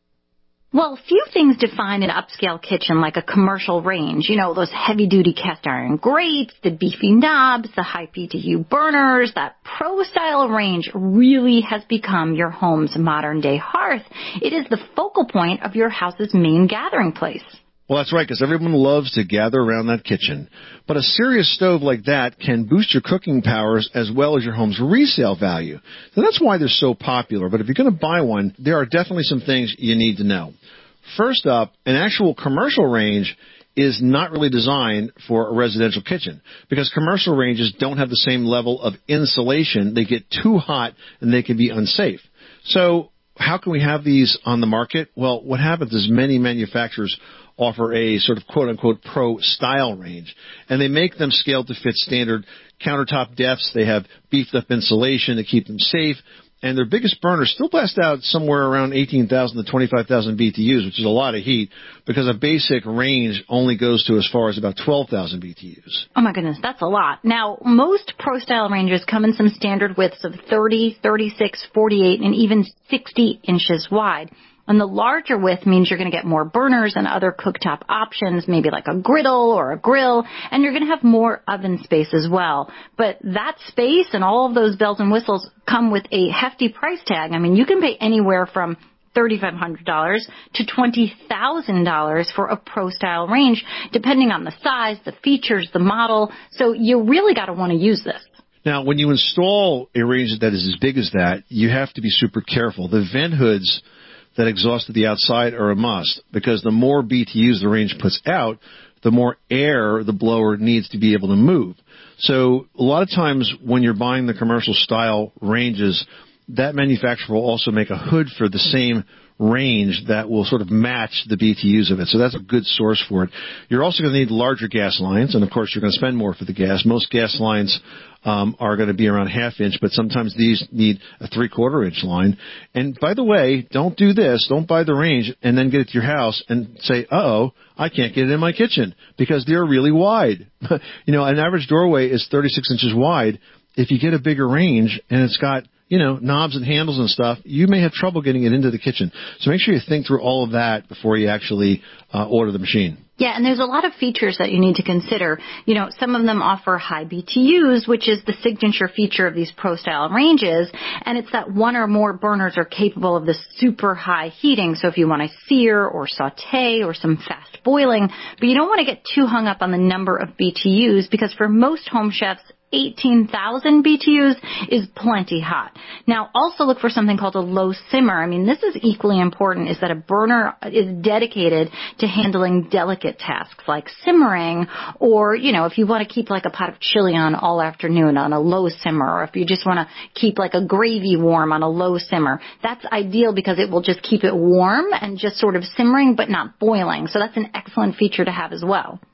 Well, few things define an upscale kitchen like a commercial range. You know, those heavy-duty cast iron grates, the beefy knobs, the high B T U burners. That pro-style range really has become your home's modern-day hearth. It is the focal point of your house's main gathering place. Well, that's right, because everyone loves to gather around that kitchen. But a serious stove like that can boost your cooking powers as well as your home's resale value. So that's why they're so popular. But if you're going to buy one, there are definitely some things you need to know. First up, an actual commercial range is not really designed for a residential kitchen because commercial ranges don't have the same level of insulation. They get too hot and they can be unsafe. So how can we have these on the market? Well, what happens is many manufacturers offer a sort of quote-unquote pro-style range, and they make them scaled to fit standard countertop depths. They have beefed-up insulation to keep them safe, and their biggest burners still blast out somewhere around eighteen thousand to twenty-five thousand B T Us, which is a lot of heat, because a basic range only goes to as far as about twelve thousand B T Us. Oh, my goodness, that's a lot. Now, most pro-style ranges come in some standard widths of thirty, thirty-six, forty-eight, and even sixty inches wide. And the larger width means you're going to get more burners and other cooktop options, maybe like a griddle or a grill, and you're going to have more oven space as well. But that space and all of those bells and whistles come with a hefty price tag. I mean, you can pay anywhere from thirty-five hundred dollars to twenty thousand dollars for a pro-style range, depending on the size, the features, the model. So you really got to want to use this. Now, when you install a range that is as big as that, you have to be super careful. The vent hoods that exhaust to the outside are a must, because the more B T Us the range puts out, the more air the blower needs to be able to move. So a lot of times when you're buying the commercial style ranges, that manufacturer will also make a hood for the same range that will sort of match the B T Us of it. So that's a good source for it. You're also going to need larger gas lines, and of course you're going to spend more for the gas. Most gas lines um, are going to be around half inch, but sometimes these need a three-quarter inch line. And by the way, don't do this. Don't buy the range and then get it to your house and say, uh-oh, I can't get it in my kitchen, because they're really wide. You know, an average doorway is thirty-six inches wide. If you get a bigger range and it's got, you know, knobs and handles and stuff, you may have trouble getting it into the kitchen. So make sure you think through all of that before you actually uh, order the machine. Yeah, and there's a lot of features that you need to consider. You know, some of them offer high B T Us, which is the signature feature of these pro-style ranges, and it's that one or more burners are capable of this super high heating. So if you want to sear or saute or some fast boiling, but you don't want to get too hung up on the number of B T Us, because for most home chefs, eighteen thousand B T Us is plenty hot. Now, also look for something called a low simmer. I mean, this is equally important, is that a burner is dedicated to handling delicate tasks like simmering, or, you know, if you want to keep like a pot of chili on all afternoon on a low simmer, or if you just want to keep like a gravy warm on a low simmer, that's ideal because it will just keep it warm and just sort of simmering but not boiling. So that's an excellent feature to have as well.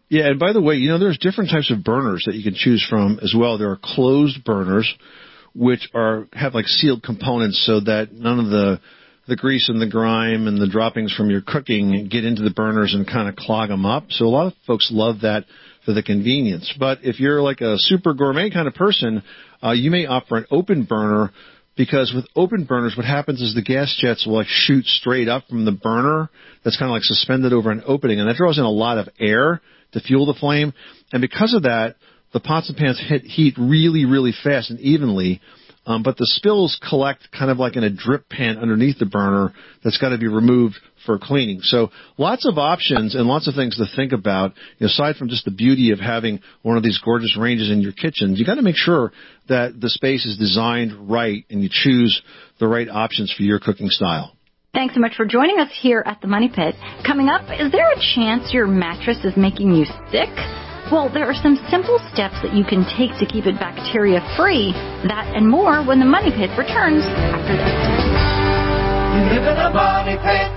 Yeah, and by the way, you know, there's different types of burners that you can choose from as well. There are closed burners, which are have like sealed components so that none of the the grease and the grime and the droppings from your cooking get into the burners and kind of clog them up. So a lot of folks love that for the convenience. But if you're like a super gourmet kind of person, uh, you may opt for an open burner, because with open burners, what happens is the gas jets will like shoot straight up from the burner that's kind of like suspended over an opening, and that draws in a lot of air to fuel the flame. And because of that, the pots and pans hit heat really, really fast and evenly, um, but the spills collect kind of like in a drip pan underneath the burner that's got to be removed for cleaning. So lots of options and lots of things to think about. You know, aside from just the beauty of having one of these gorgeous ranges in your kitchen, you got to make sure that the space is designed right and you choose the right options for your cooking style. Thanks so much for joining us here at the Money Pit. Coming up, is there a chance your mattress is making you sick? Well, there are some simple steps that you can take to keep it bacteria-free. That and more when the Money Pit returns after this. You live in a money pit.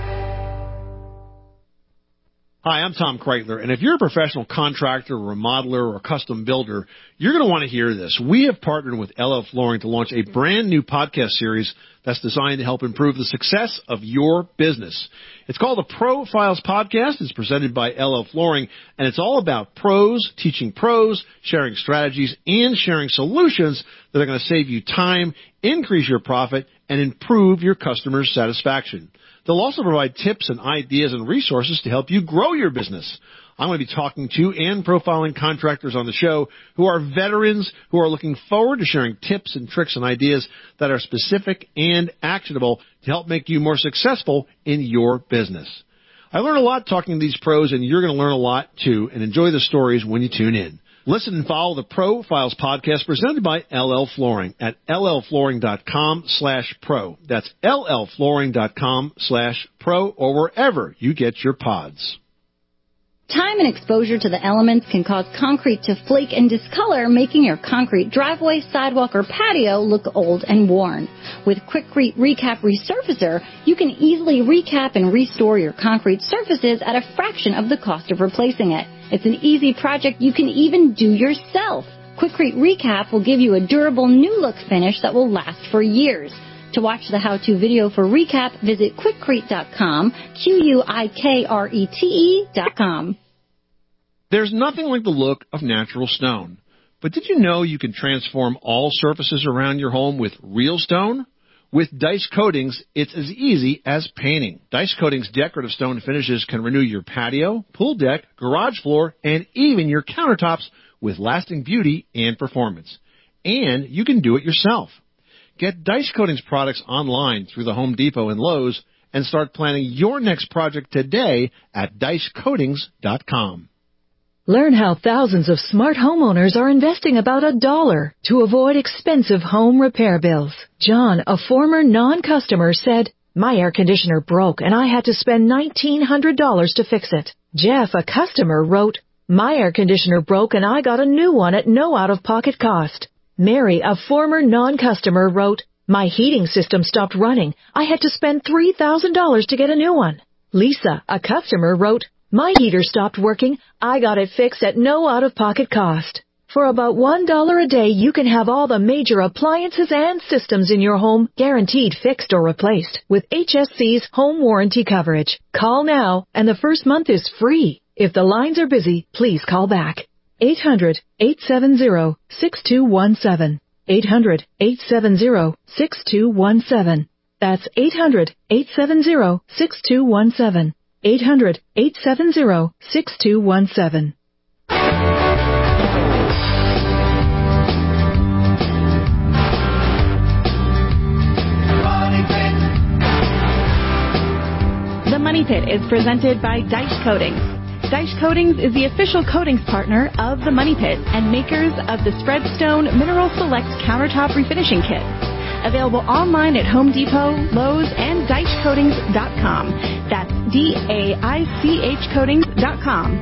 Hi, I'm Tom Kreitler, and if you're a professional contractor, remodeler, or custom builder, you're going to want to hear this. We have partnered with L L Flooring to launch a brand new podcast series that's designed to help improve the success of your business. It's called the Profiles Podcast. It's presented by L L Flooring, and it's all about pros, teaching pros, sharing strategies, and sharing solutions that are going to save you time, increase your profit, and improve your customers' satisfaction. They'll also provide tips and ideas and resources to help you grow your business. I'm going to be talking to and profiling contractors on the show who are veterans who are looking forward to sharing tips and tricks and ideas that are specific and actionable to help make you more successful in your business. I learn a lot talking to these pros, and you're going to learn a lot too, and enjoy the stories when you tune in. Listen and follow the Profiles Podcast presented by L L Flooring at llflooring.com slash pro. That's llflooring.com slash pro or wherever you get your pods. Time and exposure to the elements can cause concrete to flake and discolor, making your concrete driveway, sidewalk, or patio look old and worn. With Quikrete Recap Resurfacer, you can easily recap and restore your concrete surfaces at a fraction of the cost of replacing it. It's an easy project you can even do yourself. Quikrete Recap will give you a durable new look finish that will last for years. To watch the how-to video for Recap, visit quikrete dot com, Q U I K R E T E dot com. There's nothing like the look of natural stone. But did you know you can transform all surfaces around your home with real stone? With Dice Coatings, it's as easy as painting. Dice Coatings decorative stone finishes can renew your patio, pool deck, garage floor, and even your countertops with lasting beauty and performance. And you can do it yourself. Get Dice Coatings products online through the Home Depot and Lowe's and start planning your next project today at dice coatings dot com. Learn how thousands of smart homeowners are investing about a dollar to avoid expensive home repair bills. John, a former non-customer, said, "My air conditioner broke and I had to spend nineteen hundred dollars to fix it." Jeff, a customer, wrote, "My air conditioner broke and I got a new one at no out-of-pocket cost." Mary, a former non-customer, wrote, "My heating system stopped running. I had to spend three thousand dollars to get a new one." Lisa, a customer, wrote, "My heater stopped working. I got it fixed at no out-of-pocket cost." For about one dollar a day, you can have all the major appliances and systems in your home guaranteed fixed or replaced with H S C's home warranty coverage. Call now, and the first month is free. If the lines are busy, please call back. eight hundred, eight seven zero, six two one seven. eight hundred, eight seven zero, six two one seven. That's eight hundred, eight seven zero, six two one seven. eight hundred, eight seven zero, six two one seven. The Money Pit is presented by Dice Coatings. Dice Coatings is the official coatings partner of The Money Pit and makers of the Spreadstone Mineral Select Countertop Refinishing Kit. Available online at Home Depot, Lowe's, and dice coatings dot com. That's D A I C H coatings dot com.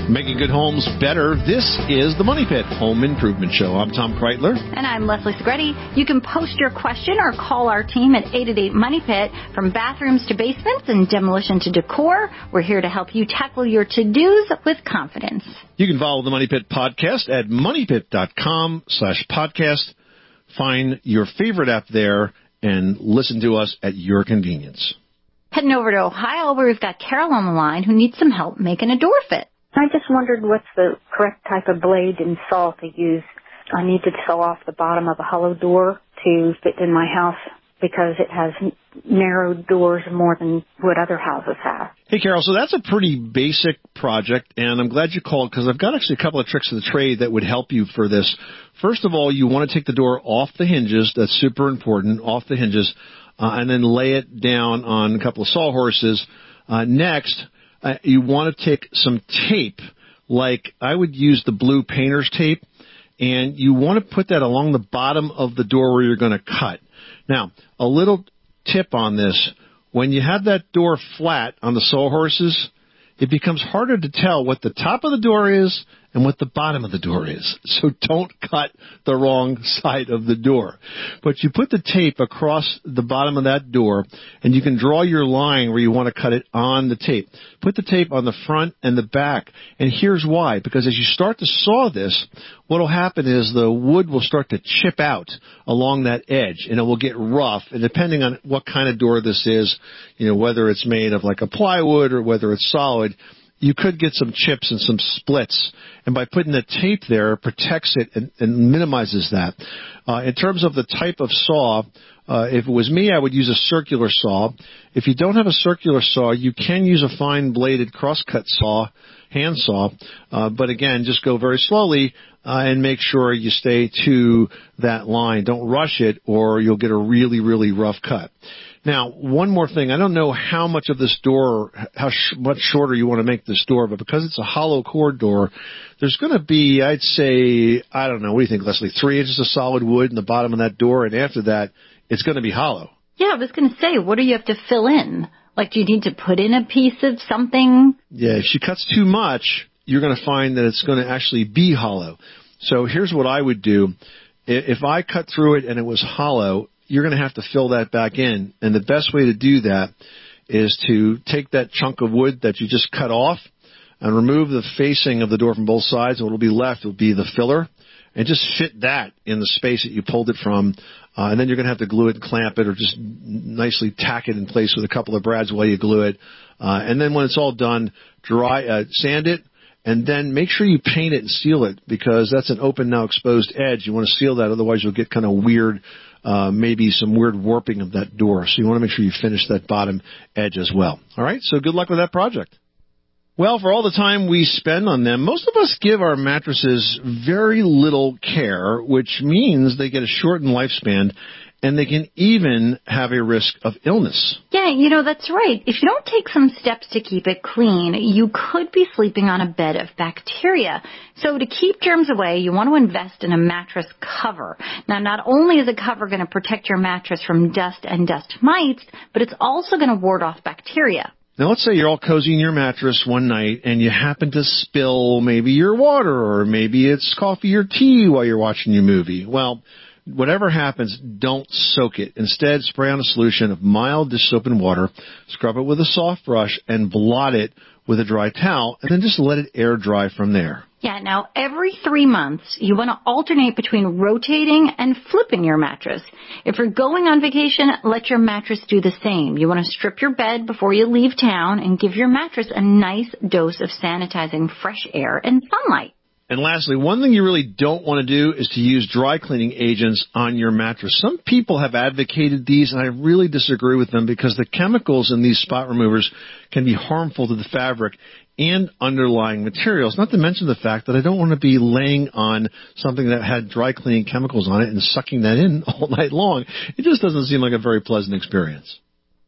Making good homes better. This is the Money Pit Home Improvement Show. I'm Tom Kreitler. And I'm Leslie Segretti. You can post your question or call our team at eight eight eight Money Pit. From bathrooms to basements and demolition to decor, we're here to help you tackle your to-dos with confidence. You can follow the Money Pit podcast at moneypit.com slash podcast. Find your favorite app there and listen to us at your convenience. Heading over to Ohio, where we've got Carol on the line who needs some help making a door fit. I just wondered what's the correct type of blade and saw to use. I need to saw off the bottom of a hollow door to fit in my house because it has narrow doors more than what other houses have. Hey, Carol, so that's a pretty basic project, and I'm glad you called because I've got actually a couple of tricks of the trade that would help you for this. First of all, you want to take the door off the hinges. That's super important, off the hinges, uh, and then lay it down on a couple of sawhorses. Uh, next, uh, you want to take some tape, like I would use the blue painter's tape, and you want to put that along the bottom of the door where you're going to cut. Now, a little tip on this, when you have that door flat on the sawhorses, it becomes harder to tell what the top of the door is and what the bottom of the door is. So don't cut the wrong side of the door. But you put the tape across the bottom of that door, and you can draw your line where you want to cut it on the tape. Put the tape on the front and the back. And here's why. Because as you start to saw this, what will happen is the wood will start to chip out along that edge, and it will get rough. And depending on what kind of door this is, you know, whether it's made of like a plywood or whether it's solid, you could get some chips and some splits. And by putting the tape there, it protects it and, and minimizes that. Uh, in terms of the type of saw, uh, if it was me, I would use a circular saw. If you don't have a circular saw, you can use a fine-bladed crosscut saw, hand saw. Uh, but again, just go very slowly uh, and make sure you stay to that line. Don't rush it, or you'll get a really, really rough cut. Now, one more thing. I don't know how much of this door, how sh- much shorter you want to make this door, but because it's a hollow core door, there's going to be, I'd say, I don't know, what do you think, Leslie, three inches of solid wood in the bottom of that door, and after that, it's going to be hollow. Yeah, I was going to say, what do you have to fill in? Like, do you need to put in a piece of something? Yeah, if she cuts too much, you're going to find that it's going to actually be hollow. So here's what I would do. If I cut through it and it was hollow, you're going to have to fill that back in. And the best way to do that is to take that chunk of wood that you just cut off and remove the facing of the door from both sides, and what will be left will be the filler, and just fit that in the space that you pulled it from. Uh, and then you're going to have to glue it and clamp it, or just nicely tack it in place with a couple of brads while you glue it. Uh, and then when it's all done, dry, uh, sand it, and then make sure you paint it and seal it, because that's an open, now exposed edge. You want to seal that, otherwise you'll get kind of weird, uh, maybe some weird warping of that door. So you want to make sure you finish that bottom edge as well. All right, so good luck with that project. Well, for all the time we spend on them, most of us give our mattresses very little care, which means they get a shortened lifespan, and they can even have a risk of illness. Yeah, you know, that's right. If you don't take some steps to keep it clean, you could be sleeping on a bed of bacteria. So to keep germs away, you want to invest in a mattress cover. Now, not only is a cover going to protect your mattress from dust and dust mites, but it's also going to ward off bacteria. Now, let's say you're all cozy in your mattress one night and you happen to spill maybe your water, or maybe it's coffee or tea while you're watching your movie. Well, whatever happens, don't soak it. Instead, spray on a solution of mild dish soap and water, scrub it with a soft brush, and blot it with a dry towel, and then just let it air dry from there. Yeah, now every three months, you want to alternate between rotating and flipping your mattress. If you're going on vacation, let your mattress do the same. You want to strip your bed before you leave town and give your mattress a nice dose of sanitizing fresh air and sunlight. And lastly, one thing you really don't want to do is to use dry cleaning agents on your mattress. Some people have advocated these, and I really disagree with them, because the chemicals in these spot removers can be harmful to the fabric and underlying materials, not to mention the fact that I don't want to be laying on something that had dry cleaning chemicals on it and sucking that in all night long. It just doesn't seem like a very pleasant experience.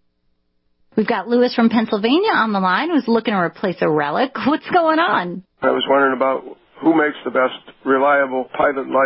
We've got Lewis from Pennsylvania on the line who's looking to replace a relic. What's going on? I was wondering about who makes the best reliable pilot-lighted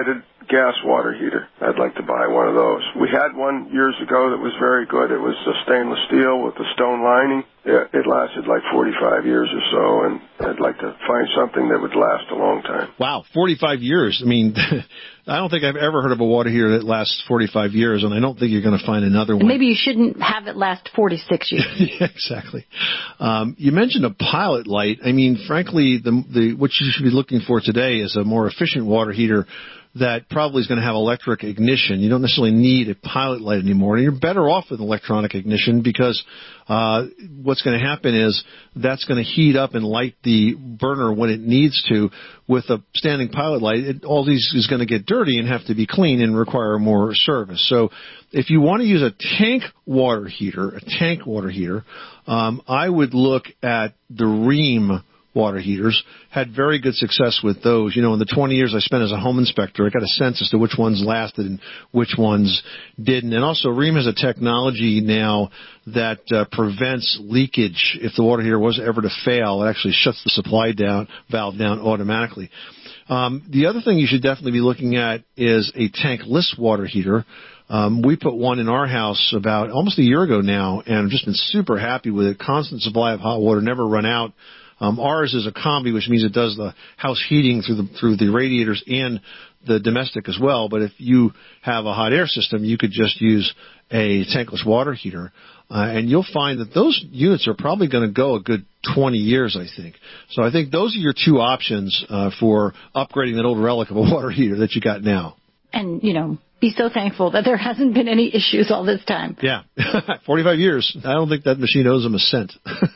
gas water heater. I'd like to buy one of those. We had one years ago that was very good. It was a stainless steel with a stone lining. It, it lasted like forty-five years or so, and I'd like to find something that would last a long time. Wow, forty-five years. I mean, I don't think I've ever heard of a water heater that lasts forty-five years, and I don't think you're going to find another one. Maybe you shouldn't have it last forty-six years. Yeah, exactly. Um, you mentioned a pilot light. I mean, frankly, the, the what you should be looking for today is a more efficient water heater that probably is going to have electric ignition. You don't necessarily need a pilot light anymore. And you're better off with electronic ignition because uh, what's going to happen is that's going to heat up and light the burner when it needs to. With a standing pilot light, it, all these is going to get dirty and have to be cleaned and require more service. So if you want to use a tank water heater, a tank water heater, um, I would look at the Rheem water heaters. Had very good success with those. You know, in the twenty years I spent as a home inspector, I got a sense as to which ones lasted and which ones didn't. And also, Rheem has a technology now that uh, prevents leakage. If the water heater was ever to fail, it actually shuts the supply down valve down automatically. Um, the other thing you should definitely be looking at is a tankless water heater. Um, we put one in our house about almost a year ago now, and I've just been super happy with it. Constant supply of hot water, never run out. Um, ours is a combi, which means it does the house heating through the through the radiators and the domestic as well. But if you have a hot air system, you could just use a tankless water heater, uh, and you'll find that those units are probably going to go a good twenty years, I think. So I think those are your two options uh, for upgrading that old relic of a water heater that you got now. And, you know, be so thankful that there hasn't been any issues all this time. Yeah, forty-five years. I don't think that machine owes them a cent.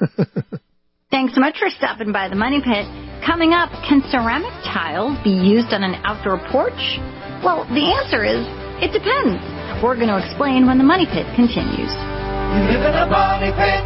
Thanks so much for stopping by the Money Pit. Coming up, can ceramic tiles be used on an outdoor porch? Well, the answer is, it depends. We're going to explain when the Money Pit continues. You live in a money pit.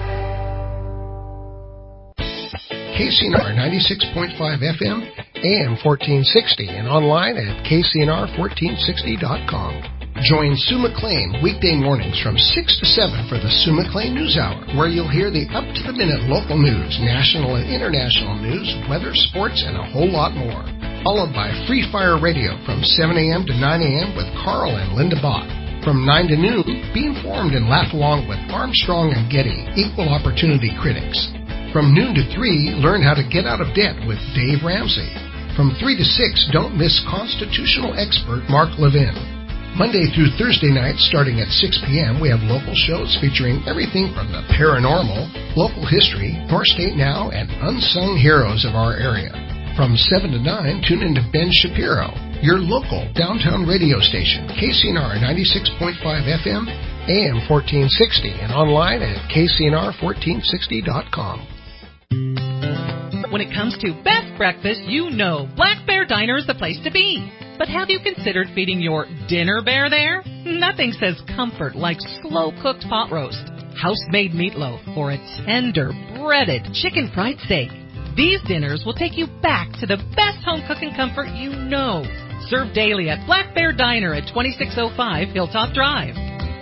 K C N R ninety-six point five F M, A M fourteen sixty, and online at K C N R fourteen sixty dot com. Join Sue McLean weekday mornings from six to seven for the Sue McLean News Hour, where you'll hear the up-to-the-minute local news, national and international news, weather, sports, and a whole lot more. Followed by Free Fire Radio from seven a.m. to nine a.m. with Carl and Linda Bach. From nine to noon, be informed and laugh along with Armstrong and Getty, equal opportunity critics. From noon to three, learn how to get out of debt with Dave Ramsey. From three to six, don't miss constitutional expert Mark Levin. Monday through Thursday nights, starting at six p.m., we have local shows featuring everything from the paranormal, local history, North State Now, and unsung heroes of our area. From seven to nine, tune in to Ben Shapiro, your local downtown radio station, K C N R ninety-six point five F M, A M fourteen sixty, and online at K C N R fourteen sixty dot com. When it comes to best breakfast, you know Black Bear Diner is the place to be. But have you considered feeding your dinner bear there? Nothing says comfort like slow-cooked pot roast, house-made meatloaf, or a tender, breaded chicken fried steak. These dinners will take you back to the best home cooking comfort you know. Served daily at Black Bear Diner at twenty-six oh five Hilltop Drive.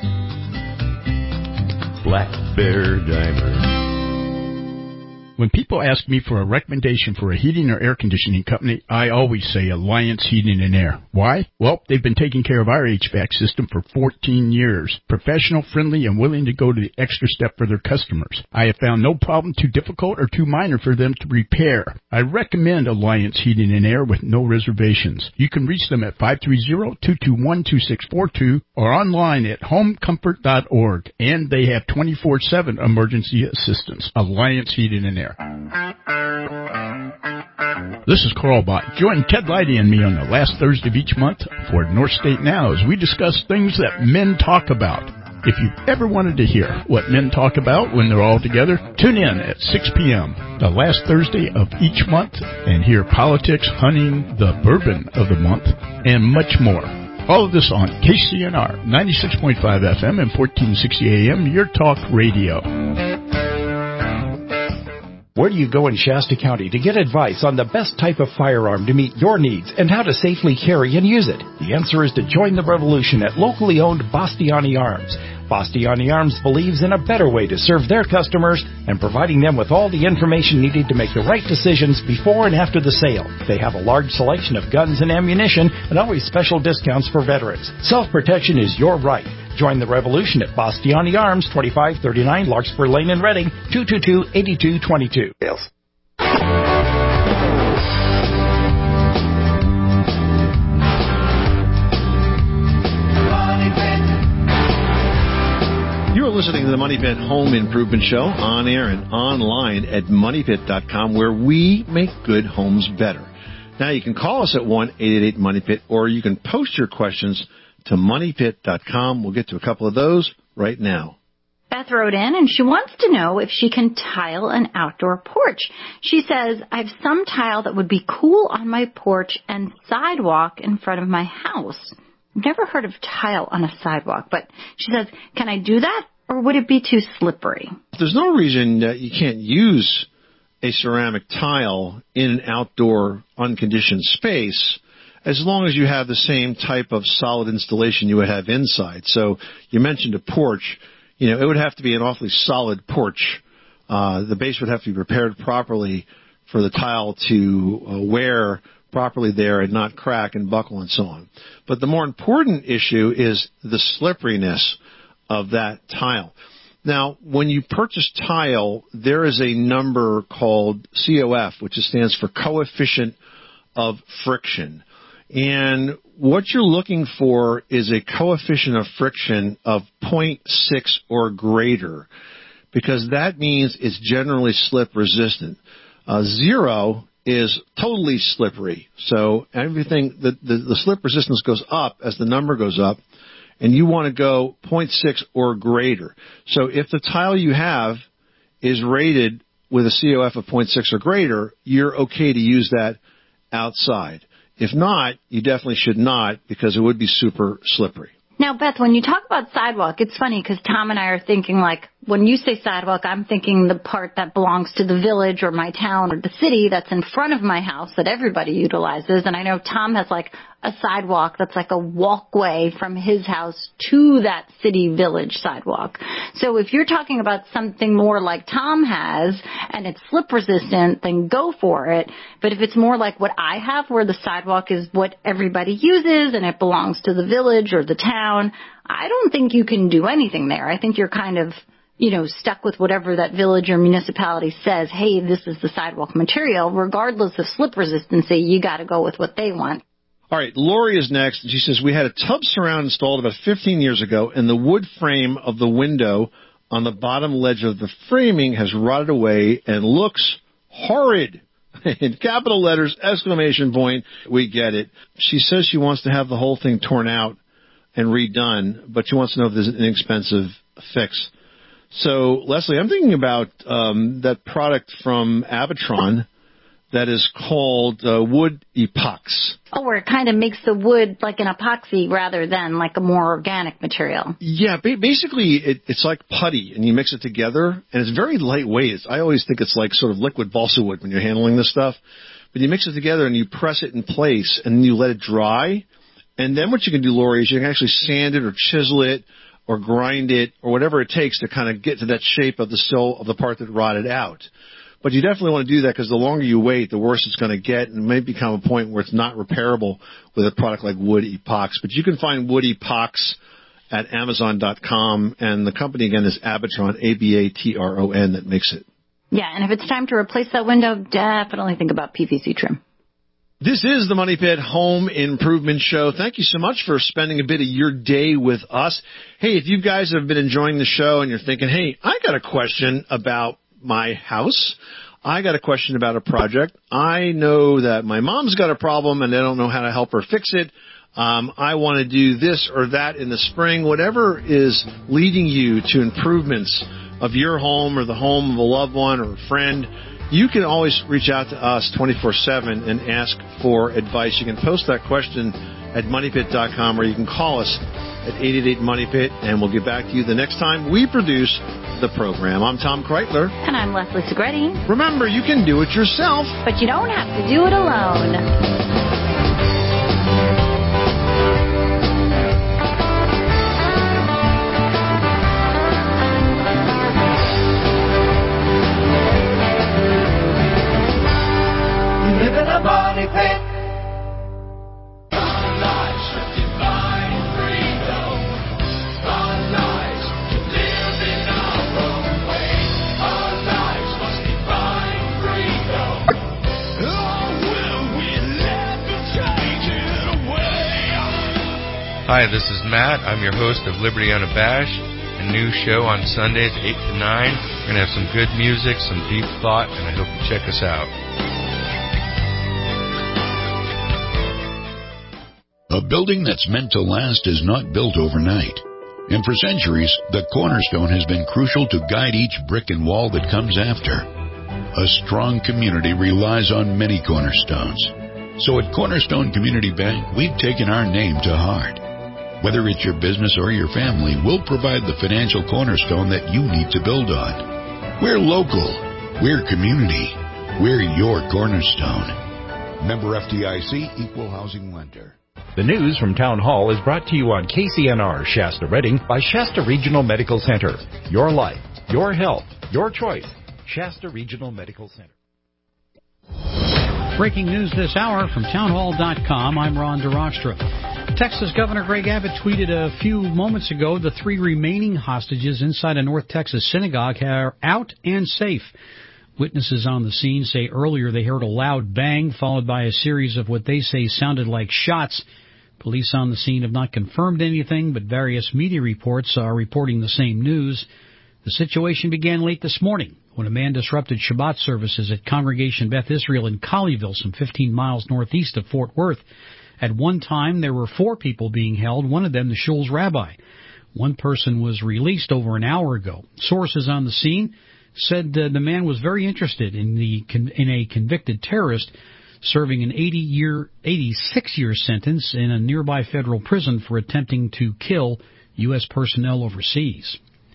Black Bear Diner. When people ask me for a recommendation for a heating or air conditioning company, I always say Alliance Heating and Air. Why? Well, they've been taking care of our H V A C system for fourteen years. Professional, friendly, and willing to go to the extra step for their customers. I have found no problem too difficult or too minor for them to repair. I recommend Alliance Heating and Air with no reservations. You can reach them at five three zero, two two one, two six four two or online at home comfort dot org. And they have twenty-four seven emergency assistance. Alliance Heating and Air. This is Carl Bott. Join Ted Leidy and me on the last Thursday of each month for North State Now as we discuss things that men talk about. If you've ever wanted to hear what men talk about when they're all together, tune in at six p.m. the last Thursday of each month and hear politics, hunting, the bourbon of the month, and much more. All of this on K C N R ninety-six point five F M and fourteen sixty A M, Your Talk Radio. Where do you go in Shasta County to get advice on the best type of firearm to meet your needs and how to safely carry and use it? The answer is to join the revolution at locally owned Bastiani Arms. Bastiani Arms believes in a better way to serve their customers and providing them with all the information needed to make the right decisions before and after the sale. They have a large selection of guns and ammunition and always special discounts for veterans. Self-protection is your right. Join the revolution at Bastiani Arms, twenty-five thirty-nine Larkspur Lane in Reading, two two two, eight two two two. You're listening to the Money Pit Home Improvement Show on air and online at money pit dot com, where we make good homes better. Now, you can call us at one eight eight eight money pit, or you can post your questions to money pit dot com. We'll get to a couple of those right now. Beth wrote in, and she wants to know if she can tile an outdoor porch. She says, I have some tile that would be cool on my porch and sidewalk in front of my house. I've never heard of tile on a sidewalk, but she says, can I do that, or would it be too slippery? There's no reason that you can't use a ceramic tile in an outdoor unconditioned space, as long as you have the same type of solid installation you would have inside. So you mentioned a porch. You know, it would have to be an awfully solid porch. Uh, the base would have to be prepared properly for the tile to uh, wear properly there and not crack and buckle and so on. But the more important issue is the slipperiness of that tile. Now, when you purchase tile, there is a number called C O F, which stands for coefficient of friction. And what you're looking for is a coefficient of friction of zero point six or greater, because that means it's generally slip resistant. Uh, zero is totally slippery. So everything, the, the, the slip resistance goes up as the number goes up, and you want to go zero point six or greater. So if the tile you have is rated with a C O F of zero point six or greater, you're okay to use that outside. If not, you definitely should not, because it would be super slippery. Now, Beth, when you talk about sidewalk, it's funny because Tom and I are thinking, like, when you say sidewalk, I'm thinking the part that belongs to the village or my town or the city that's in front of my house that everybody utilizes. And I know Tom has, like, a sidewalk that's like a walkway from his house to that city village sidewalk. So if you're talking about something more like Tom has and it's slip resistant, then go for it. But if it's more like what I have, where the sidewalk is what everybody uses and it belongs to the village or the town, I don't think you can do anything there. I think you're kind of, you know, stuck with whatever that village or municipality says, hey, this is the sidewalk material. Regardless of slip resistancy, you got to go with what they want. All right, Lori is next. She says, we had a tub surround installed about fifteen years ago, and the wood frame of the window on the bottom ledge of the framing has rotted away and looks horrid. In capital letters, exclamation point, we get it. She says she wants to have the whole thing torn out and redone, but she wants to know if there's an inexpensive fix. So, Leslie, I'm thinking about um, that product from Abatron that is called uh, wood epox. Oh, where it kind of makes the wood like an epoxy rather than like a more organic material. Yeah, ba- basically it, it's like putty, and you mix it together, and it's very lightweight. It's, I always think it's like sort of liquid balsa wood when you're handling this stuff. But you mix it together, and you press it in place, and then you let it dry. And then what you can do, Lori, is you can actually sand it or chisel it or grind it or whatever it takes to kind of get to that shape of the sill of the part that rotted out. But you definitely want to do that, because the longer you wait, the worse it's going to get, and it may become a point where it's not repairable with a product like wood epox. But you can find wood epox at amazon dot com, and the company, again, is Abatron, A B A T R O N, that makes it. Yeah, and if it's time to replace that window, definitely think about P V C trim. This is the Money Pit Home Improvement Show. Thank you so much for spending a bit of your day with us. Hey, if you guys have been enjoying the show and you're thinking, hey, I got a question about my house, I got a question about a project, I know that my mom's got a problem and I don't know how to help her fix it, um, I want to do this or that in the spring, whatever is leading you to improvements of your home or the home of a loved one or a friend, you can always reach out to us twenty-four seven and ask for advice. You can post that question at money pit dot com, or you can call us at eight eight eight money pit, and we'll get back to you the next time we produce the program. I'm Tom Kreitler. And I'm Leslie Segretti. Remember, you can do it yourself, but you don't have to do it alone. in a money pit. Hi, this is Matt. I'm your host of Liberty Unabashed, a new show on Sundays, eight to nine. We're going to have some good music, some deep thought, and I hope you check us out. A building that's meant to last is not built overnight. And for centuries, the cornerstone has been crucial to guide each brick and wall that comes after. A strong community relies on many cornerstones. So at Cornerstone Community Bank, we've taken our name to heart. Whether it's your business or your family, we'll provide the financial cornerstone that you need to build on. We're local. We're community. We're your cornerstone. Member F D I C, Equal Housing Lender. The news from Town Hall is brought to you on K C N R Shasta Redding by Shasta Regional Medical Center. Your life, your health, your choice. Shasta Regional Medical Center. Breaking news this hour from townhall dot com. I'm Ron DeRockstra. Texas Governor Greg Abbott tweeted a few moments ago the three remaining hostages inside a North Texas synagogue are out and safe. Witnesses on the scene say earlier they heard a loud bang followed by a series of what they say sounded like shots. Police on the scene have not confirmed anything, but various media reports are reporting the same news. The situation began late this morning when a man disrupted Shabbat services at Congregation Beth Israel in Colleyville, some fifteen miles northeast of Fort Worth. At one time, there were four people being held, one of them the shul's rabbi. One person was released over an hour ago. Sources on the scene said uh, the man was very interested in the in a convicted terrorist serving an eighty-year, eighty-six-year sentence in a nearby federal prison for attempting to kill U S personnel overseas.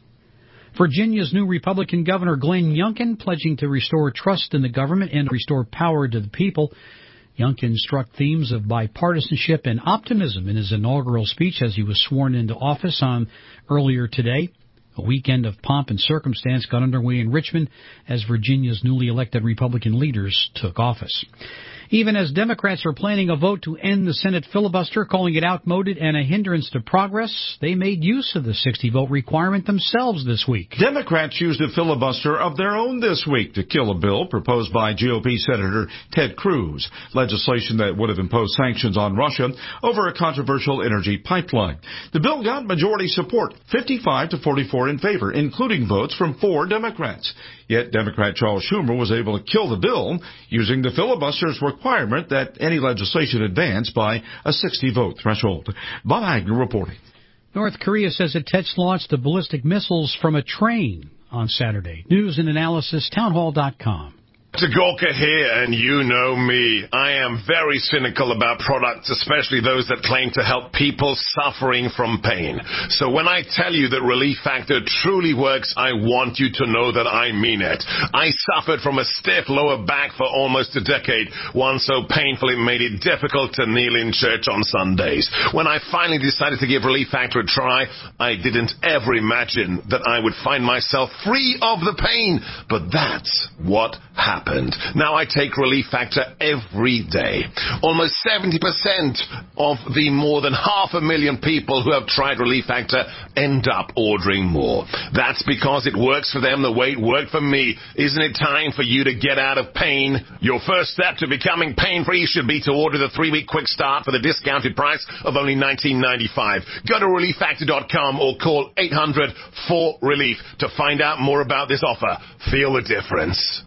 Virginia's new Republican Governor Glenn Youngkin pledging to restore trust in the government and restore power to the people. Youngkin struck themes of bipartisanship and optimism in his inaugural speech as he was sworn into office on earlier today. A weekend of pomp and circumstance got underway in Richmond as Virginia's newly elected Republican leaders took office. Even as Democrats are planning a vote to end the Senate filibuster, calling it outmoded and a hindrance to progress, they made use of the sixty-vote requirement themselves this week. Democrats used a filibuster of their own this week to kill a bill proposed by G O P Senator Ted Cruz, legislation that would have imposed sanctions on Russia over a controversial energy pipeline. The bill got majority support, fifty-five to forty-four in favor, including votes from four Democrats. Yet Democrat Charles Schumer was able to kill the bill using the filibuster's requirement that any legislation advance by a sixty-vote threshold. Bob Agnew reporting. North Korea says it test-launched the ballistic missiles from a train on Saturday. News and analysis, townhall dot com. Gorka here, and you know me. I am very cynical about products, especially those that claim to help people suffering from pain. So when I tell you that Relief Factor truly works, I want you to know that I mean it. I suffered from a stiff lower back for almost a decade, one so painful it made it difficult to kneel in church on Sundays. When I finally decided to give Relief Factor a try, I didn't ever imagine that I would find myself free of the pain. But that's what happened. Now I take Relief Factor every day. Almost seventy percent of the more than half a million people who have tried Relief Factor end up ordering more. That's because it works for them the way it worked for me. Isn't it time for you to get out of pain? Your first step to becoming pain-free should be to order the three-week quick start for the discounted price of only nineteen ninety-five. Go to relief factor dot com or call eight hundred four relief to find out more about this offer. Feel the difference.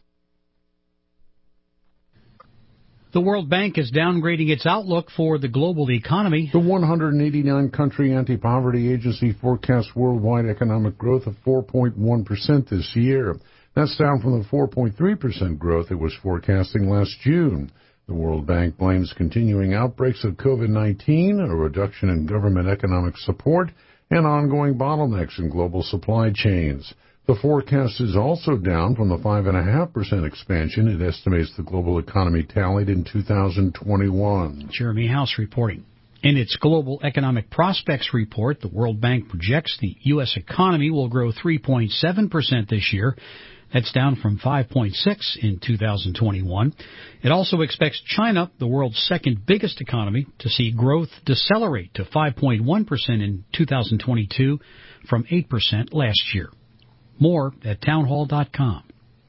The World Bank is downgrading its outlook for the global economy. The one hundred eighty-nine country anti-poverty agency forecasts worldwide economic growth of four point one percent this year. That's down from the four point three percent growth it was forecasting last June. The World Bank blames continuing outbreaks of COVID nineteen, a reduction in government economic support, and ongoing bottlenecks in global supply chains. The forecast is also down from the five point five percent expansion it estimates the global economy tallied in two thousand twenty-one. Jeremy House reporting. In its Global Economic Prospects report, the World Bank projects the U S economy will grow three point seven percent this year. That's down from five point six in two thousand twenty-one. It also expects China, the world's second biggest economy, to see growth decelerate to five point one percent in two thousand twenty-two from eight percent last year. More at townhall dot com.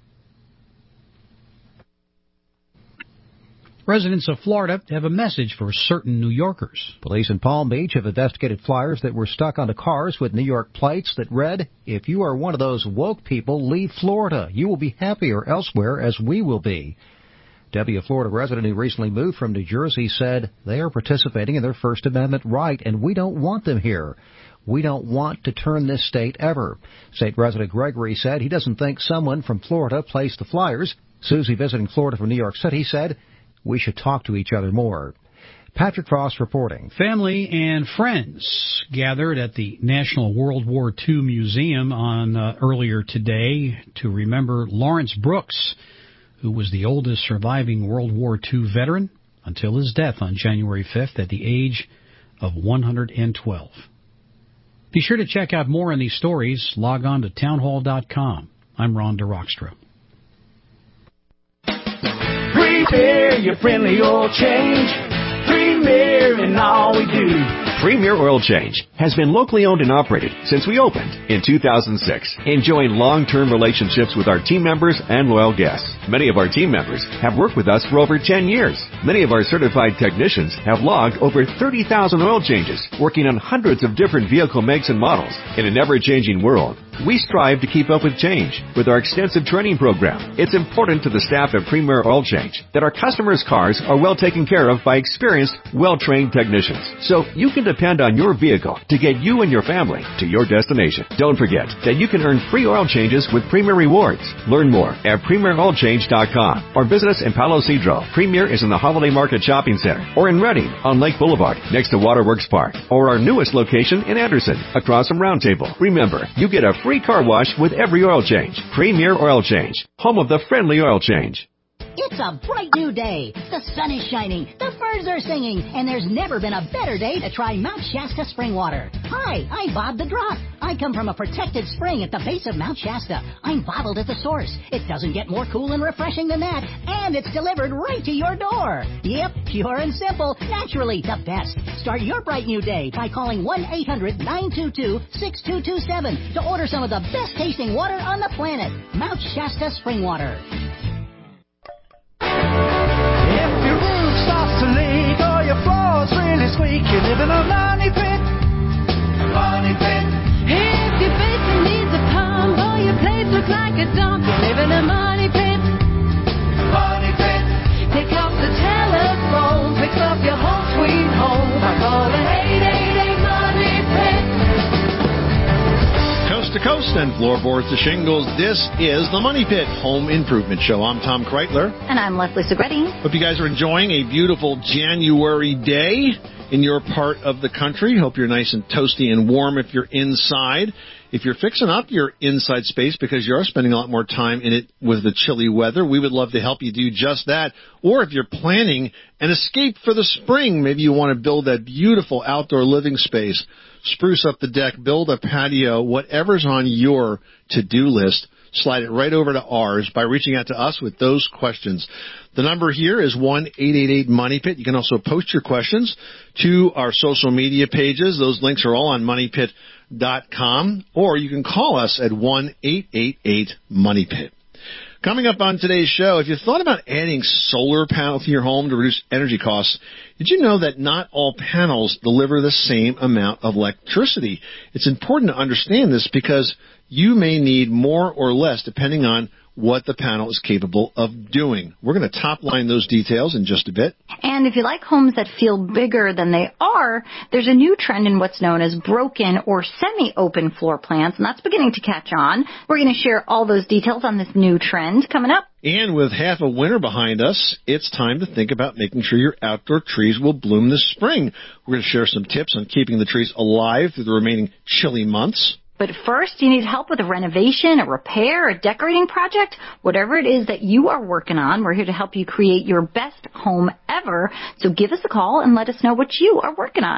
Residents of Florida have a message for certain New Yorkers. Police in Palm Beach have investigated flyers that were stuck onto cars with New York plates that read, "If you are one of those woke people, leave Florida. You will be happier elsewhere, as we will be." Debbie, a Florida resident who recently moved from New Jersey, said they are participating in their First Amendment right, and we don't want them here. We don't want to turn this state ever. State resident Gregory said he doesn't think someone from Florida placed the flyers. Susie, visiting Florida from New York City, said we should talk to each other more. Patrick Frost reporting. Family and friends gathered at the National World War Two Museum on uh, earlier today to remember Lawrence Brooks, who was the oldest surviving World War Two veteran until his death on January fifth at the age of one hundred twelve. Be sure to check out more on these stories. Log on to townhall dot com. I'm Ron DeRockstra. Premier, your friendly oil change. Premier in all we do. Premier Oil Change has been locally owned and operated since we opened in two thousand six, enjoying long-term relationships with our team members and loyal guests. Many of our team members have worked with us for over ten years. Many of our certified technicians have logged over thirty thousand oil changes, working on hundreds of different vehicle makes and models. In an ever-changing world, we strive to keep up with change with our extensive training program. It's important to the staff at Premier Oil Change that our customers' cars are well taken care of by experienced, well-trained technicians, so you can depend on your vehicle to get you and your family to your destination. Don't forget that you can earn free oil changes with Premier Rewards. Learn more at premier oil change dot com or visit us in Palo Cedro. Premier is in the Holiday Market Shopping Center or in Redding on Lake Boulevard next to Waterworks Park, or our newest location in Anderson across from Round Table. Remember, you get a free car wash with every oil change. Premier Oil Change, home of the friendly oil change. It's a bright new day. The sun is shining, the birds are singing, and there's never been a better day to try Mount Shasta spring water. Hi, I'm Bob the Drop. I come from a protected spring at the base of Mount Shasta. I'm bottled at the source. It doesn't get more cool and refreshing than that, and it's delivered right to your door. Yep, pure and simple, naturally the best. Start your bright new day by calling one eight hundred nine two two six two two seven to order some of the best tasting water on the planet. Mount Shasta spring water. If your roof starts to leak or your floor's really squeak, you live in a money pit. Money pit. If your basement needs a pump or your place looks like a dump, you live in a money pit. Money pit. Pick up the telephone, fix up your home sweet home by calling eight eight eight money pit. Coast to coast and floorboards to shingles, this is the Money Pit Home Improvement Show. I'm Tom Kreitler. And I'm Leslie Segretti. Hope you guys are enjoying a beautiful January day in your part of the country. Hope you're nice and toasty and warm if you're inside. If you're fixing up your inside space because you are spending a lot more time in it with the chilly weather, we would love to help you do just that. Or if you're planning an escape for the spring, maybe you want to build that beautiful outdoor living space, spruce up the deck, build a patio, whatever's on your to-do list, slide it right over to ours by reaching out to us with those questions. The number here is one eight eight eight money pit. You can also post your questions to our social media pages. Those links are all on money pit dot com, or you can call us at one eight eight eight money pit. Coming up on today's show, if you thought about adding solar panels to your home to reduce energy costs, did you know that not all panels deliver the same amount of electricity? It's important to understand this because you may need more or less depending on what the panel is capable of doing. We're going to top line those details in just a bit. And if you like homes that feel bigger than they are, there's a new trend in what's known as broken or semi-open floor plans, and that's beginning to catch on. We're going to share all those details on this new trend coming up. And with half a winter behind us, it's time to think about making sure your outdoor trees will bloom this spring. We're going to share some tips on keeping the trees alive through the remaining chilly months. But first, you need help with a renovation, a repair, a decorating project, whatever it is that you are working on. We're here to help you create your best home ever. So give us a call and let us know what you are working on.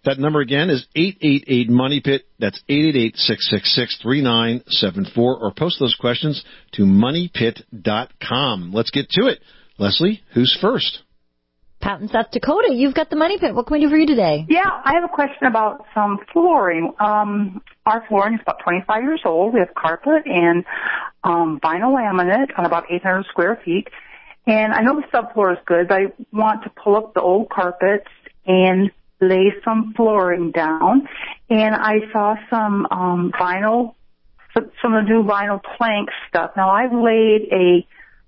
That number again is eight eight eight, money pit. That's eight eight eight, six six six, three nine seven four. Or post those questions to money pit dot com. Let's get to it. Leslie, who's first? Pat in South Dakota, you've got the Money Pit. What can we do for you today? Yeah, I have a question about some flooring. Um, our flooring is about twenty-five years old. We have carpet and um, vinyl laminate on about eight hundred square feet. And I know the subfloor is good, but I want to pull up the old carpets and lay some flooring down. And I saw some um, vinyl, some of the new vinyl plank stuff. Now, I've laid a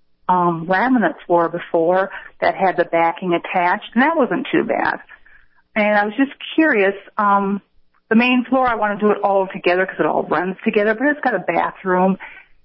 um, laminate floor before that had the backing attached, and that wasn't too bad. And I was just curious, um, the main floor, I want to do it all together because it all runs together, but it's got a bathroom,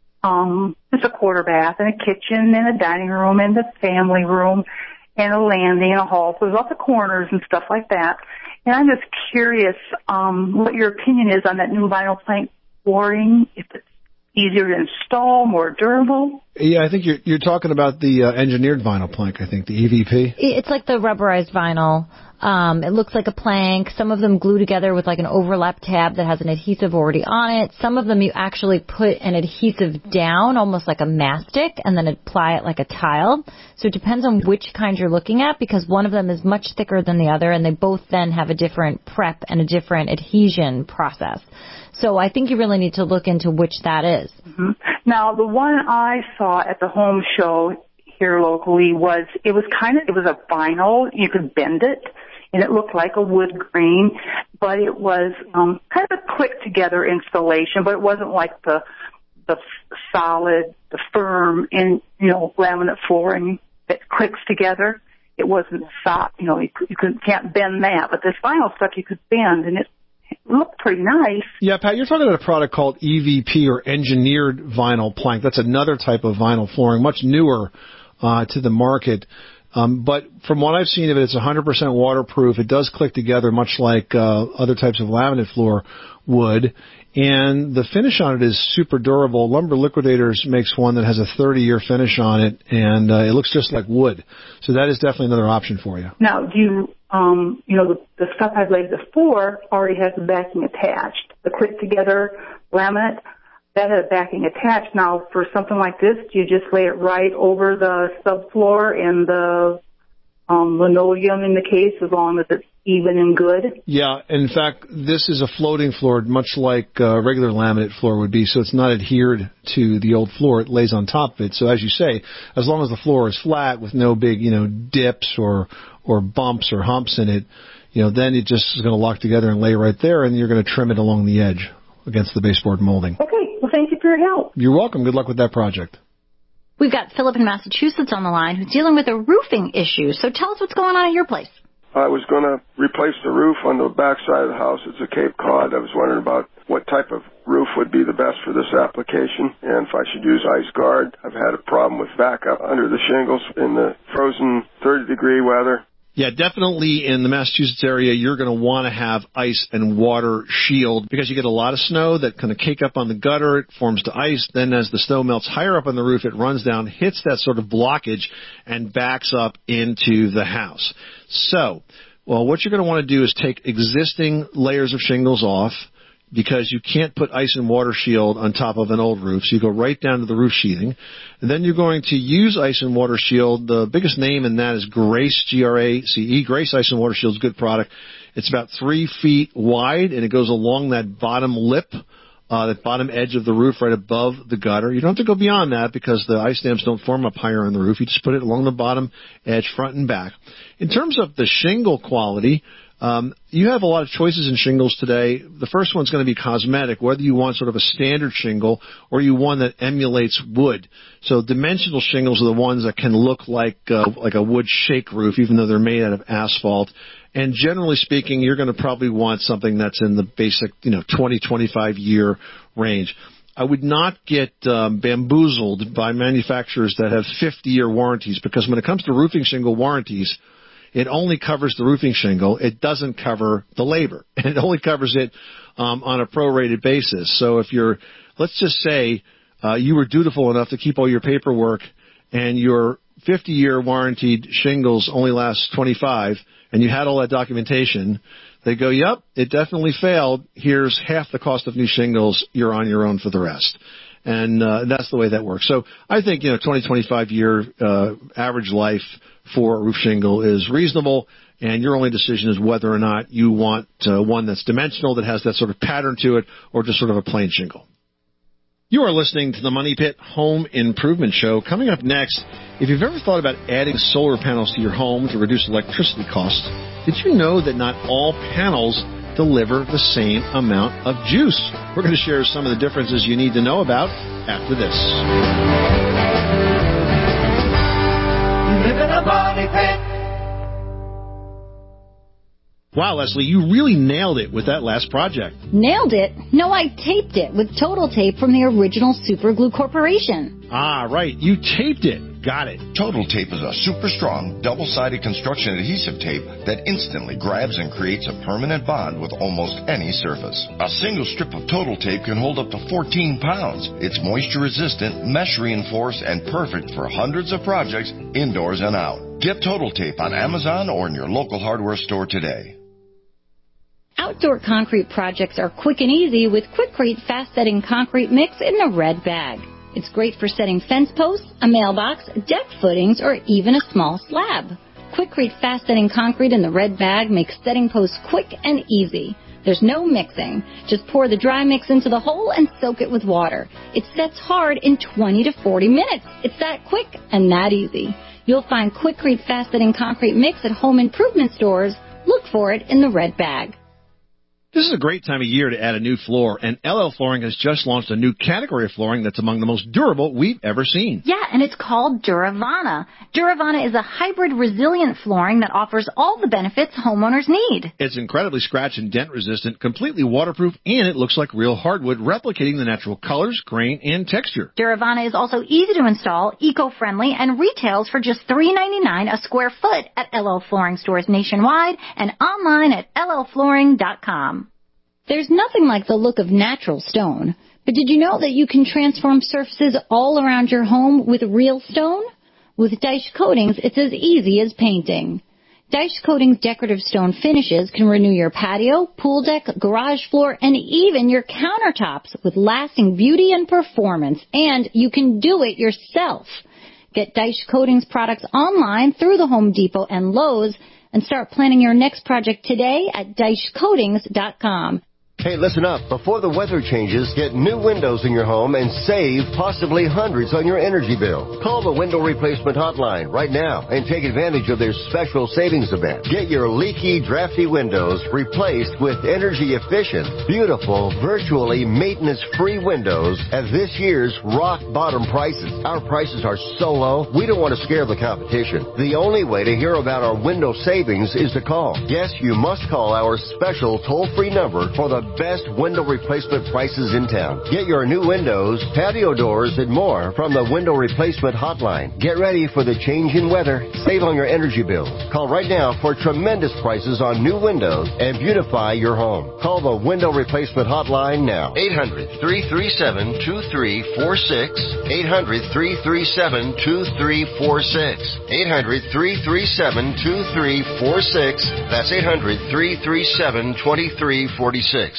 um, just a quarter bath and a kitchen and a dining room and a family room and a landing and a hall. So there's lots of corners and stuff like that. And I'm just curious, um, what your opinion is on that new vinyl plank flooring, if it's easier to install, more durable. Yeah, I think you're you're talking about the uh, engineered vinyl plank, I think, the E V P. It's like the rubberized vinyl. Um, it looks like a plank. Some of them glue together with like an overlap tab that has an adhesive already on it. Some of them you actually put an adhesive down, almost like a mastic, and then apply it like a tile. So it depends on which kind you're looking at, because one of them is much thicker than the other, and they both then have a different prep and a different adhesion process. So I think you really need to look into which that is. Mm-hmm. Now, the one I saw at the home show here locally was, it was kind of, it was a vinyl. You could bend it, and it looked like a wood grain, but it was um, kind of a quick-together installation, but it wasn't like the the solid, the firm, and, you know, laminate flooring that clicks together. It wasn't soft, you know, you, you couldn't, can't bend that, but this vinyl stuff you could bend, and it looked pretty nice. Yeah, Pat, you're talking about a product called E V P, or engineered vinyl plank. That's another type of vinyl flooring, much newer uh, to the market. Um, but from what I've seen of it, it's one hundred percent waterproof. It does click together much like uh, other types of laminate floor would. And the finish on it is super durable. Lumber Liquidators makes one that has a thirty-year finish on it, and uh, it looks just like wood. So that is definitely another option for you. Now, do you, um, you know, the, the stuff I've laid before already has the backing attached. The click-together laminate, that had a backing attached. Now, for something like this, do you just lay it right over the subfloor and the um, linoleum in the case, as long as it's even and good? Yeah, in fact, this is a floating floor, much like uh, regular laminate floor would be, so it's not adhered to the old floor. It lays on top of it. So as you say, as long as the floor is flat with no big, you know, dips or or bumps or humps in it, you know, then it just is going to lock together and lay right there, and you're going to trim it along the edge against the baseboard molding. Okay, well, thank you for your help. You're welcome. Good luck with that project. We've got Philip in Massachusetts on the line who's dealing with a roofing issue. So tell us what's going on at your place. I was going to replace the roof on the back side of the house. It's a Cape Cod. I was wondering about what type of roof would be the best for this application, and if I should use Ice Guard. I've had a problem with backup under the shingles in the frozen thirty-degree weather. Yeah, definitely in the Massachusetts area, you're going to want to have ice and water shield, because you get a lot of snow that kind of cake up on the gutter. It forms to ice. Then as the snow melts higher up on the roof, it runs down, hits that sort of blockage, and backs up into the house. So, well, what you're going to want to do is take existing layers of shingles off, because you can't put ice and water shield on top of an old roof. So you go right down to the roof sheathing. And then you're going to use ice and water shield. The biggest name in that is Grace, G R A C E. Grace Ice and Water Shield is a good product. It's about three feet wide, and it goes along that bottom lip, uh, that bottom edge of the roof right above the gutter. You don't have to go beyond that, because the ice dams don't form up higher on the roof. You just put it along the bottom edge, front and back. In terms of the shingle quality, Um, you have a lot of choices in shingles today. The first one's going to be cosmetic, whether you want sort of a standard shingle or you want that emulates wood. So dimensional shingles are the ones that can look like uh, like a wood shake roof, even though they're made out of asphalt. And generally speaking, you're going to probably want something that's in the basic, you know, twenty, twenty-five year range. I would not get um, bamboozled by manufacturers that have fifty year warranties, because when it comes to roofing shingle warranties, it only covers the roofing shingle. It doesn't cover the labor. It only covers it um, on a prorated basis. So if you're, let's just say uh, you were dutiful enough to keep all your paperwork, and your fifty year warranted shingles only last twenty-five, and you had all that documentation, They go, yep, it definitely failed. Here's half the cost of new shingles. You're on your own for the rest. And uh, that's the way that works. So I think, you know, twenty, twenty-five year uh, average life for a roof shingle is reasonable, and your only decision is whether or not you want uh, one that's dimensional, that has that sort of pattern to it, or just sort of a plain shingle. You are listening to the Money Pit Home Improvement Show. Coming up next, if you've ever thought about adding solar panels to your home to reduce electricity costs, did you know that not all panels deliver the same amount of juice? We're going to share some of the differences you need to know about after this. Live in a money pit. Wow, Leslie, you really nailed it with that last project. Nailed it? No, I taped it with Total Tape from the original Super Glue Corporation. Ah, right. You taped it. Got it. Total Tape is a super strong, double-sided construction adhesive tape that instantly grabs and creates a permanent bond with almost any surface. A single strip of Total Tape can hold up to fourteen pounds. It's moisture-resistant, mesh-reinforced, and perfect for hundreds of projects indoors and out. Get Total Tape on Amazon or in your local hardware store today. Outdoor concrete projects are quick and easy with Quikrete Fast Setting Concrete Mix in the red bag. It's great for setting fence posts, a mailbox, deck footings, or even a small slab. Quikrete Fast Setting Concrete in the red bag makes setting posts quick and easy. There's no mixing. Just pour the dry mix into the hole and soak it with water. It sets hard in twenty to forty minutes. It's that quick and that easy. You'll find Quikrete Fast Setting Concrete Mix at home improvement stores. Look for it in the red bag. This is a great time of year to add a new floor, and L L Flooring has just launched a new category of flooring that's among the most durable we've ever seen. Yeah, and it's called Duravana. Duravana is a hybrid resilient flooring that offers all the benefits homeowners need. It's incredibly scratch and dent resistant, completely waterproof, and it looks like real hardwood, replicating the natural colors, grain, and texture. Duravana is also easy to install, eco-friendly, and retails for just three ninety-nine a square foot at L L Flooring stores nationwide and online at L L flooring dot com. There's nothing like the look of natural stone, but did you know that you can transform surfaces all around your home with real stone? With Dyche Coatings, it's as easy as painting. Dyche Coatings decorative stone finishes can renew your patio, pool deck, garage floor, and even your countertops with lasting beauty and performance, and you can do it yourself. Get Dyche Coatings products online through the Home Depot and Lowe's, and start planning your next project today at Dyche Coatings dot com. Hey, listen up. Before the weather changes, get new windows in your home and save possibly hundreds on your energy bill. Call the Window Replacement Hotline right now and take advantage of their special savings event. Get your leaky, drafty windows replaced with energy-efficient, beautiful, virtually maintenance-free windows at this year's rock-bottom prices. Our prices are so low, we don't want to scare the competition. The only way to hear about our window savings is to call. Yes, you must call our special toll-free number for the best window replacement prices in town. Get your new windows, patio doors, and more from the Window Replacement Hotline. Get ready for the change in weather. Save on your energy bills. Call right now for tremendous prices on new windows and beautify your home. Call the Window Replacement Hotline now. eight hundred, three three seven, two three four six. eight hundred, three three seven, two three four six. eight hundred, three three seven, two three four six. That's eight hundred, three three seven, two three four six.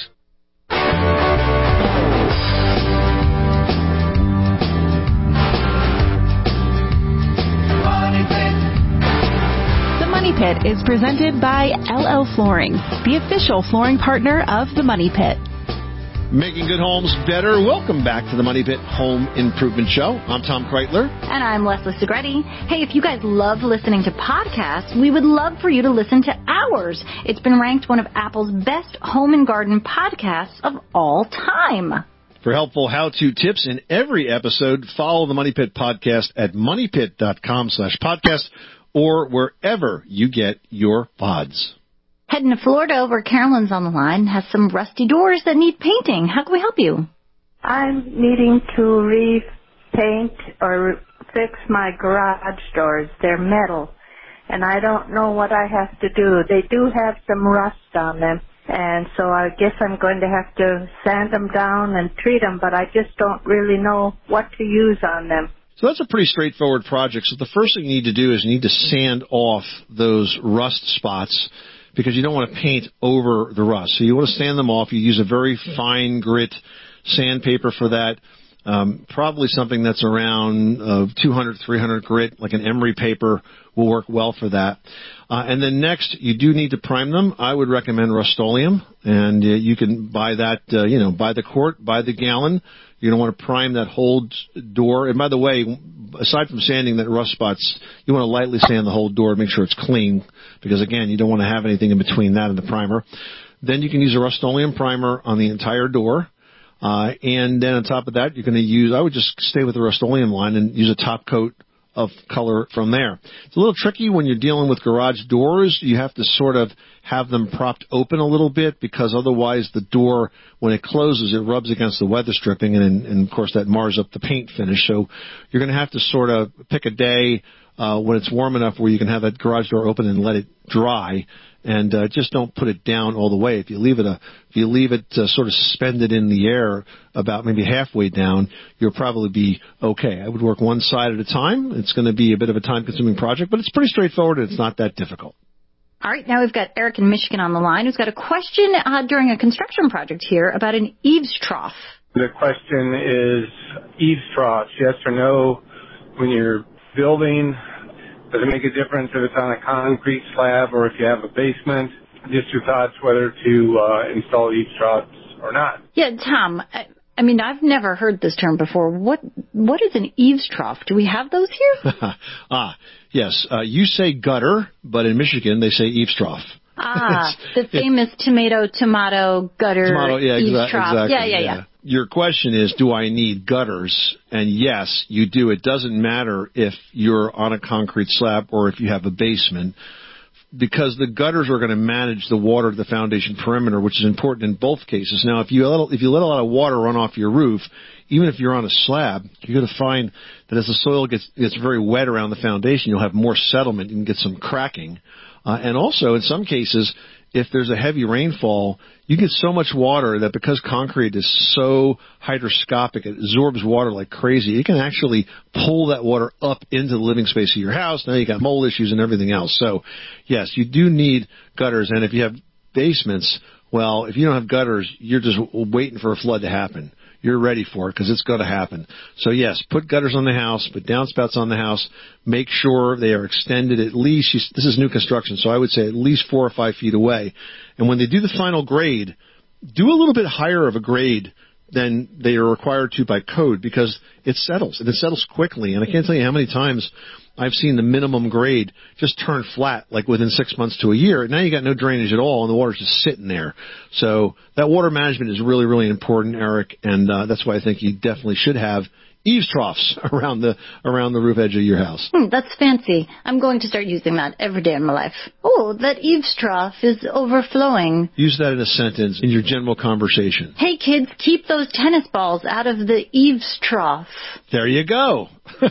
The Money Pit is presented by L L Flooring, the official flooring partner of the Money Pit. Making good homes better. Welcome back to the Money Pit Home Improvement Show. I'm Tom Kreitler. And I'm Leslie Segretti. Hey, if you guys love listening to podcasts, we would love for you to listen to ours. It's been ranked one of Apple's best home and garden podcasts of all time. For helpful how-to tips in every episode, follow the Money Pit podcast at moneypit.com slash podcast or wherever you get your pods. Heading to Florida, where Carolyn's on the line, has some rusty doors that need painting. How can we help you? I'm needing to repaint or fix my garage doors. They're metal, and I don't know what I have to do. They do have some rust on them, and so I guess I'm going to have to sand them down and treat them, but I just don't really know what to use on them. So that's a pretty straightforward project. So the first thing you need to do is you need to sand off those rust spots. because you don't want to paint over the rust. So you want to sand them off. You use a very fine grit sandpaper for that. Um, probably something that's around uh, two hundred, three hundred grit, like an emery paper, will work well for that. Uh, and then next, you do need to prime them. I would recommend Rust-Oleum, and uh, you can buy that, uh, you know, by the quart, by the gallon. You're going to want to prime that whole door. And by the way, aside from sanding that rust spots, you want to lightly sand the whole door, make sure it's clean, because again, you don't want to have anything in between that and the primer. Then you can use a Rust-Oleum primer on the entire door. Uh, and then on top of that, you're going to use, I would just stay with the Rust-Oleum line and use a top coat of color from there. It's a little tricky when you're dealing with garage doors. You have to sort of have them propped open a little bit, because otherwise the door, when it closes, it rubs against the weather stripping, and, and of course that mars up the paint finish. So you're going to have to sort of pick a day uh, when it's warm enough where you can have that garage door open and let it dry. And uh, just don't put it down all the way. If you leave it a, if you leave it uh, sort of suspended in the air about maybe halfway down, you'll probably be okay. I would work one side at a time. It's going to be a bit of a time-consuming project, but it's pretty straightforward and it's not that difficult. All right, now we've got Eric in Michigan on the line who's got a question uh, during a construction project here about an eaves trough. The question is eaves troughs, yes or no, when you're building. Does it make a difference if it's on a concrete slab or if you have a basement? Just your thoughts whether to uh, install eaves troughs or not. Yeah, Tom, I, I mean, I've never heard this term before. What What is an eaves trough? Do we have those here? ah, yes. Uh, you say gutter, but in Michigan they say eaves trough. Ah, the famous tomato, tomato, gutter, tomato, yeah, eaves exa- trough. Exactly, yeah, yeah, yeah, yeah. Your question is, do I need gutters? And yes, you do. It doesn't matter if you're on a concrete slab or if you have a basement, because the gutters are going to manage the water to the foundation perimeter, which is important in both cases. Now, if you let, if you let a lot of water run off your roof, even if you're on a slab, you're going to find that as the soil gets gets very wet around the foundation, you'll have more settlement. You can get some cracking. Uh, and also, in some cases, if there's a heavy rainfall, you get so much water that because concrete is so hygroscopic, it absorbs water like crazy, it can actually pull that water up into the living space of your house. Now you got mold issues and everything else. So, yes, you do need gutters. And if you have basements, well, if you don't have gutters, you're just waiting for a flood to happen. You're ready for it because it's going to happen. So, yes, put gutters on the house, put downspouts on the house. Make sure they are extended at least, this is new construction, so I would say at least four or five feet away. And when they do the final grade, do a little bit higher of a grade than they are required to by code, because it settles, and it settles quickly. And I can't tell you how many times I've seen the minimum grade just turn flat, like within six months to a year. Now you got no drainage at all, and the water's just sitting there. So that water management is really, really important, Eric, and uh, that's why I think you definitely should have eaves troughs around the around the roof edge of your house. Hmm, that's fancy. I'm going to start using that every day in my life. Oh, that eaves trough is overflowing. Use that in a sentence in your general conversation. Hey, kids, keep those tennis balls out of the eaves trough. There you go.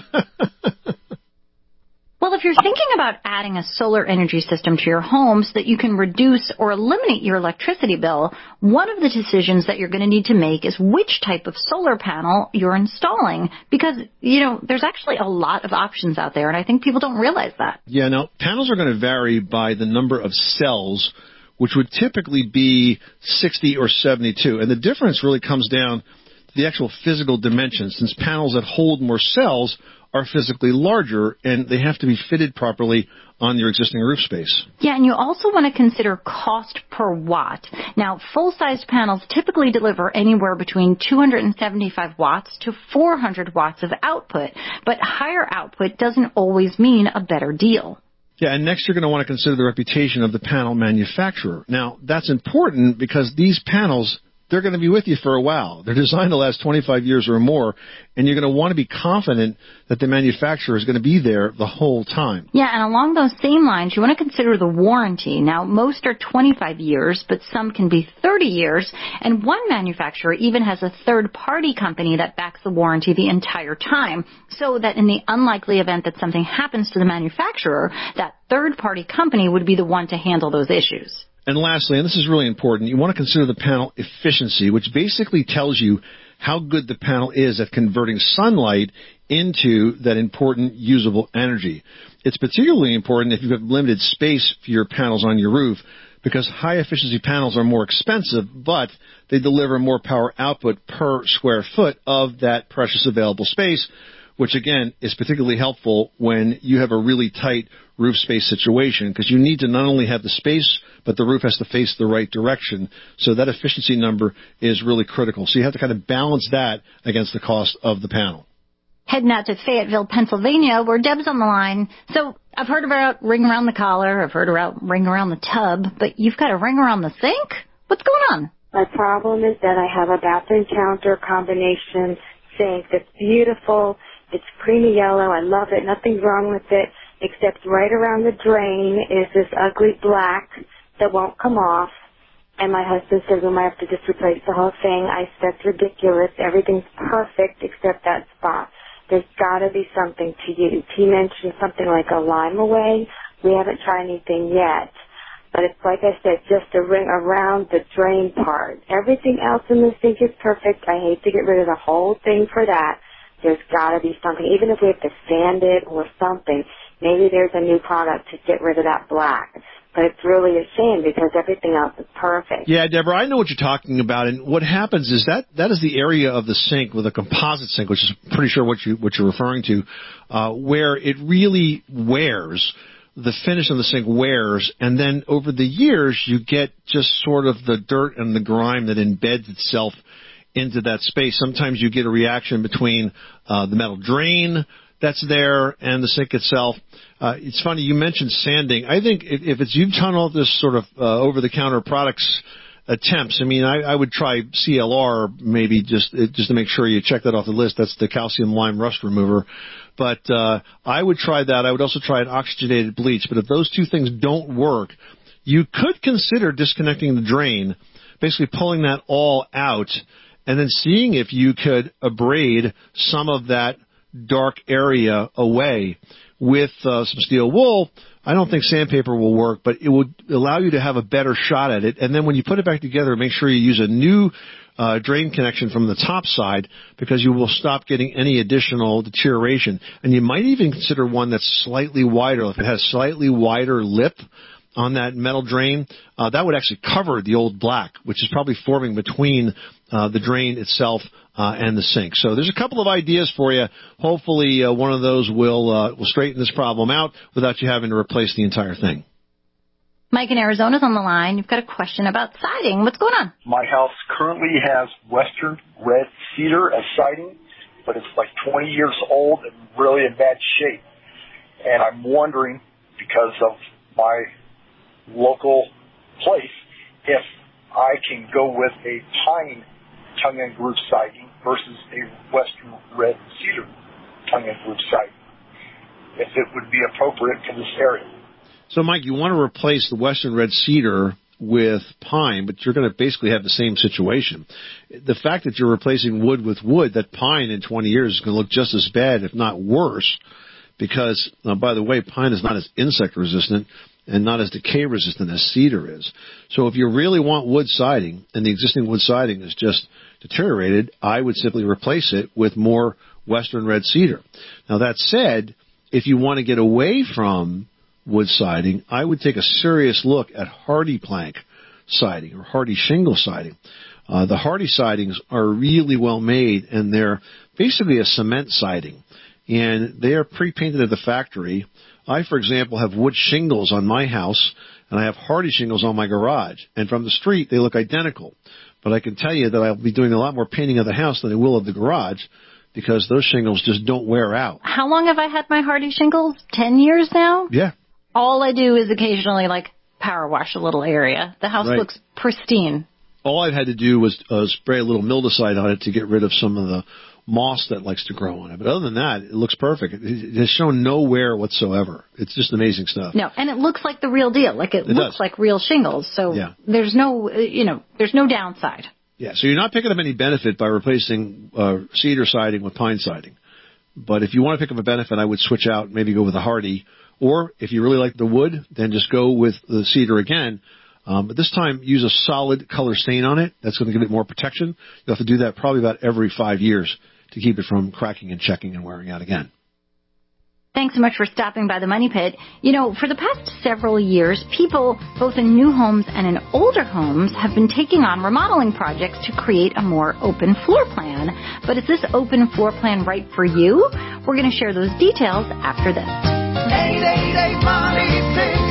Well, if you're thinking about adding a solar energy system to your home so that you can reduce or eliminate your electricity bill, one of the decisions that you're going to need to make is which type of solar panel you're installing. Because, you know, there's actually a lot of options out there, and I think people don't realize that. Yeah, now, panels are going to vary by the number of cells, which would typically be sixty or seventy-two. And the difference really comes down to the actual physical dimensions, since panels that hold more cells are physically larger, and they have to be fitted properly on your existing roof space. Yeah, and you also want to consider cost per watt. Now, full-sized panels typically deliver anywhere between two hundred seventy-five watts to four hundred watts of output, but higher output doesn't always mean a better deal. Yeah, and next you're going to want to consider the reputation of the panel manufacturer. Now, that's important because these panels, they're going to be with you for a while. They're designed to last twenty-five years or more, and you're going to want to be confident that the manufacturer is going to be there the whole time. Yeah, and along those same lines, you want to consider the warranty. Now, most are twenty-five years, but some can be thirty years, and one manufacturer even has a third-party company that backs the warranty the entire time, so that in the unlikely event that something happens to the manufacturer, that third-party company would be the one to handle those issues. And lastly, and this is really important, you want to consider the panel efficiency, which basically tells you how good the panel is at converting sunlight into that important usable energy. It's particularly important if you have limited space for your panels on your roof, because high-efficiency panels are more expensive, but they deliver more power output per square foot of that precious available space, which, again, is particularly helpful when you have a really tight roof space situation, because you need to not only have the space, but the roof has to face the right direction. So that efficiency number is really critical. So you have to kind of balance that against the cost of the panel. Heading out to Fayetteville, Pennsylvania, where Deb's on the line. So I've heard about ring around the collar. I've heard about ring around the tub. But you've got a ring around the sink? What's going on? My problem is that I have a bathroom counter combination sink that's beautiful. It's creamy yellow. I love it. Nothing's wrong with it, except right around the drain is this ugly black that won't come off. And my husband says we might have to just replace the whole thing. I said, that's ridiculous. Everything's perfect except that spot. There's got to be something to use. He mentioned something like a lime away. We haven't tried anything yet. But it's like I said, just a ring around the drain part. Everything else in the sink is perfect. I hate to get rid of the whole thing for that. There's got to be something. Even if we have to sand it or something, maybe there's a new product to get rid of that black. But it's really a shame because everything else is perfect. Yeah, Deborah, I know what you're talking about, and what happens is that that is the area of the sink with a composite sink, which is pretty sure what you what you're referring to, uh, where it really wears. The finish of the sink wears, and then over the years you get just sort of the dirt and the grime that embeds itself into that space. Sometimes you get a reaction between uh, the metal drain that's there and the sink itself. Uh, it's funny, you mentioned sanding. I think if, if it's you've done all this sort of uh, over-the-counter products attempts, I mean, I, I would try C L R maybe just just to make sure you check that off the list. That's the calcium lime rust remover. But uh, I would try that. I would also try an oxygenated bleach. But if those two things don't work, you could consider disconnecting the drain, basically pulling that all out, and then seeing if you could abrade some of that dark area away with uh, some steel wool. I don't think sandpaper will work, but it would allow you to have a better shot at it. And then when you put it back together, make sure you use a new uh, drain connection from the top side, because you will stop getting any additional deterioration. And you might even consider one that's slightly wider. If it has slightly wider lip on that metal drain, uh, that would actually cover the old black, which is probably forming between uh, the drain itself uh, and the sink. So there's a couple of ideas for you. Hopefully uh, one of those will uh, will straighten this problem out without you having to replace the entire thing. Mike in Arizona's on the line. You've got a question about siding. What's going on? My house currently has Western red cedar as siding, but it's like twenty years old and really in bad shape. And I'm wondering, because of my local place, if I can go with a pine tongue and groove siding versus a Western red cedar tongue and groove siding, if it would be appropriate for this area. So, Mike, you want to replace the Western red cedar with pine, but you're going to basically have the same situation. The fact that you're replacing wood with wood, that pine in twenty years is going to look just as bad, if not worse, because, uh, by the way, pine is not as insect resistant and not as decay resistant as cedar is. So if you really want wood siding and the existing wood siding is just deteriorated, I would simply replace it with more Western red cedar. Now, that said, if you want to get away from wood siding, I would take a serious look at hardy plank siding or hardy shingle siding. Uh, the hardy sidings are really well made, and they're basically a cement siding, and they are pre-painted at the factory. I, for example, have wood shingles on my house, and I have hardy shingles on my garage, and from the street they look identical. But I can tell you that I'll be doing a lot more painting of the house than I will of the garage, because those shingles just don't wear out. How long have I had my hardy shingles? Ten years now? Yeah. All I do is occasionally, like, power wash a little area. The house Right. looks pristine. All I've had to do was uh, spray a little mildewcide on it to get rid of some of the moss that likes to grow on it. But other than that, it looks perfect. It, it has shown no wear whatsoever. It's just amazing stuff. No, and it looks like the real deal. Like, it, It looks does. like real shingles. So Yeah. there's no, uh, you know, there's no downside. Yeah, so you're not picking up any benefit by replacing uh, cedar siding with pine siding. But if you want to pick up a benefit, I would switch out, maybe go with a hardy. Or if you really like the wood, then just go with the cedar again. Um, but this time, use a solid color stain on it. That's going to give it more protection. You'll have to do that probably about every five years to keep it from cracking and checking and wearing out again. Thanks so much for stopping by the Money Pit. You know, for the past several years, people, both in new homes and in older homes, have been taking on remodeling projects to create a more open floor plan. But is this open floor plan right for you? We're going to share those details after this. eight eight eight Money Pit.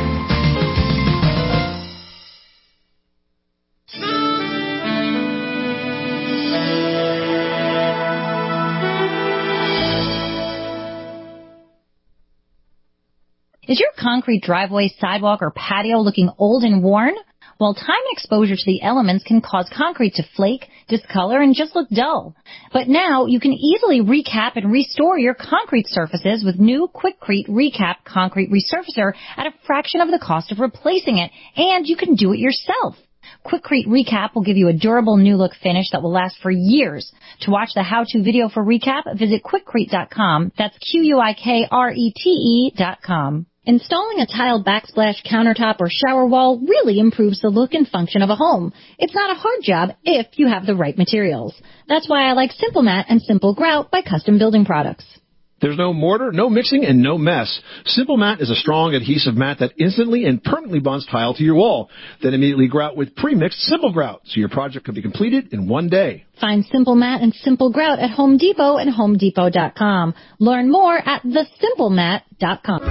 Is your concrete driveway, sidewalk, or patio looking old and worn? Well, time and exposure to the elements can cause concrete to flake, discolor, and just look dull. But now you can easily recap and restore your concrete surfaces with new Quikrete Recap Concrete Resurfacer at a fraction of the cost of replacing it, and you can do it yourself. Quikrete Recap will give you a durable new look finish that will last for years. To watch the how-to video for Recap, visit Quikrete dot com. That's Q U I K R E T E dot com. Installing a tiled backsplash countertop or shower wall really improves the look and function of a home. It's not a hard job if you have the right materials. That's why I like Simple Mat and Simple Grout by Custom Building Products. There's no mortar, no mixing, and no mess. Simple Mat is a strong adhesive mat that instantly and permanently bonds tile to your wall. Then immediately grout with pre-mixed Simple Grout, so your project can be completed in one day. Find Simple Mat and Simple Grout at Home Depot and Home Depot dot com. Learn more at the simple mat dot com.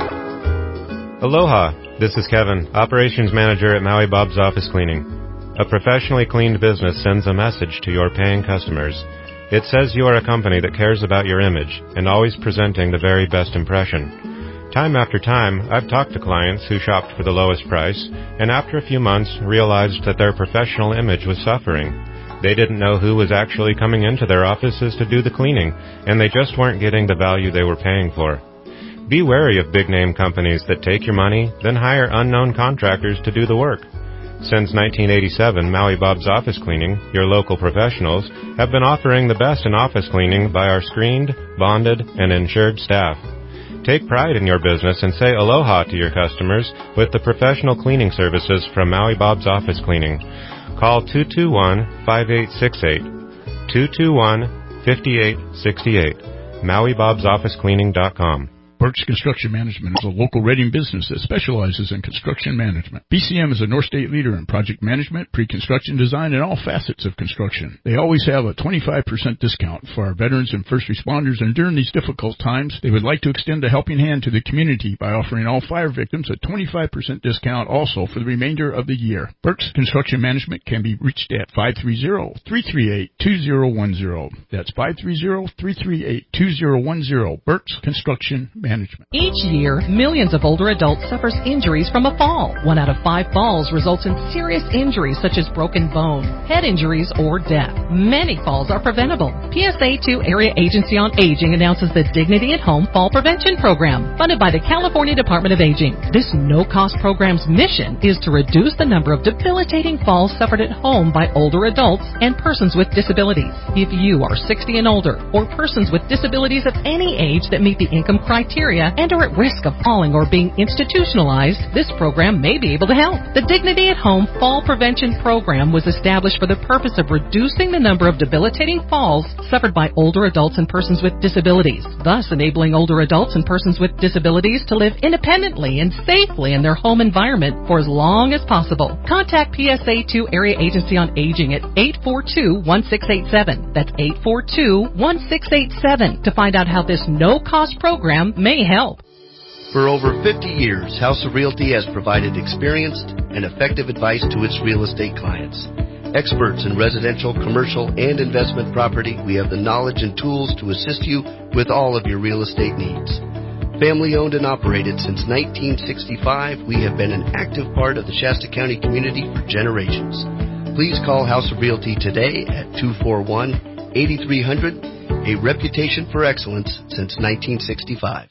Aloha, this is Kevin, Operations Manager at Maui Bob's Office Cleaning. A professionally cleaned business sends a message to your paying customers. It says you are a company that cares about your image and always presenting the very best impression. Time after time, I've talked to clients who shopped for the lowest price and after a few months realized that their professional image was suffering. They didn't know who was actually coming into their offices to do the cleaning, and they just weren't getting the value they were paying for. Be wary of big-name companies that take your money, then hire unknown contractors to do the work. Since nineteen eighty-seven, Maui Bob's Office Cleaning, your local professionals, have been offering the best in office cleaning by our screened, bonded, and insured staff. Take pride in your business and say aloha to your customers with the professional cleaning services from Maui Bob's Office Cleaning. Call two two one, five eight six eight, two two one, five eight six eight, Maui Bob's Office Cleaning dot com. Burks Construction Management is a local Reading business that specializes in construction management. B C M is a North State leader in project management, pre-construction design, and all facets of construction. They always have a twenty-five percent discount for our veterans and first responders, and during these difficult times, they would like to extend a helping hand to the community by offering all fire victims a twenty-five percent discount also for the remainder of the year. Burks Construction Management can be reached at five three zero, three three eight, two zero one zero. That's five three zero, three three eight, two zero one zero. Burks Construction Management. Management. Each year, millions of older adults suffer injuries from a fall. One out of five falls results in serious injuries such as broken bone, head injuries, or death. Many falls are preventable. P S A two Area Agency on Aging announces the Dignity at Home Fall Prevention Program, funded by the California Department of Aging. This no-cost program's mission is to reduce the number of debilitating falls suffered at home by older adults and persons with disabilities. If you are sixty and older, or persons with disabilities of any age that meet the income criteria, and are at risk of falling or being institutionalized, this program may be able to help. The Dignity at Home Fall Prevention Program was established for the purpose of reducing the number of debilitating falls suffered by older adults and persons with disabilities, thus enabling older adults and persons with disabilities to live independently and safely in their home environment for as long as possible. Contact P S A two Area Agency on Aging at eight four two, one six eight seven. That's eight four two, one six eight seven to find out how this no-cost program may help. For over fifty years, House of Realty has provided experienced and effective advice to its real estate clients. Experts in residential, commercial, and investment property, we have the knowledge and tools to assist you with all of your real estate needs. Family owned and operated since nineteen sixty-five, we have been an active part of the Shasta County community for generations. Please call House of Realty today at two four one, eight three zero zero, a reputation for excellence since nineteen sixty-five.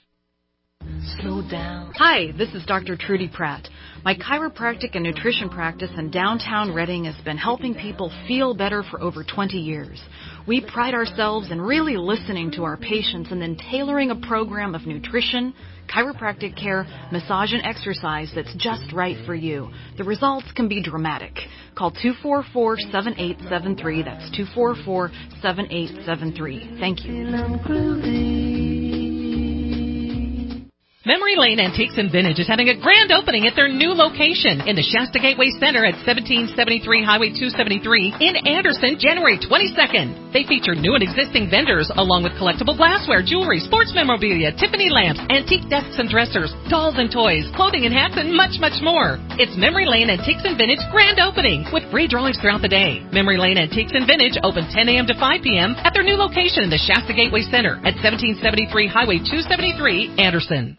Slow down. Hi, this is Doctor Trudy Pratt. My chiropractic and nutrition practice in downtown Reading has been helping people feel better for over twenty years. We pride ourselves in really listening to our patients and then tailoring a program of nutrition, chiropractic care, massage, and exercise that's just right for you. The results can be dramatic. Call two four four, seven eight seven three. That's two four four, seven eight seven three. two four four, seven eight seven three. That's two four four, seven eight seven three. That's two four four, seven eight seven three. That's two four four, seven eight seven three. That's two four four, seven eight seven three. Thank you. Feeling groovy. Feeling groovy. Feeling groovy. Feeling groovy. Memory Lane Antiques and Vintage is having a grand opening at their new location in the Shasta Gateway Center at seventeen seventy-three Highway two seventy-three in Anderson, January twenty-second. They feature new and existing vendors along with collectible glassware, jewelry, sports memorabilia, Tiffany lamps, antique desks and dressers, dolls and toys, clothing and hats, and much, much more. It's Memory Lane Antiques and Vintage grand opening with free drawings throughout the day. Memory Lane Antiques and Vintage open ten a.m. to five p.m. at their new location in the Shasta Gateway Center at seventeen seventy-three Highway two seventy-three, Anderson.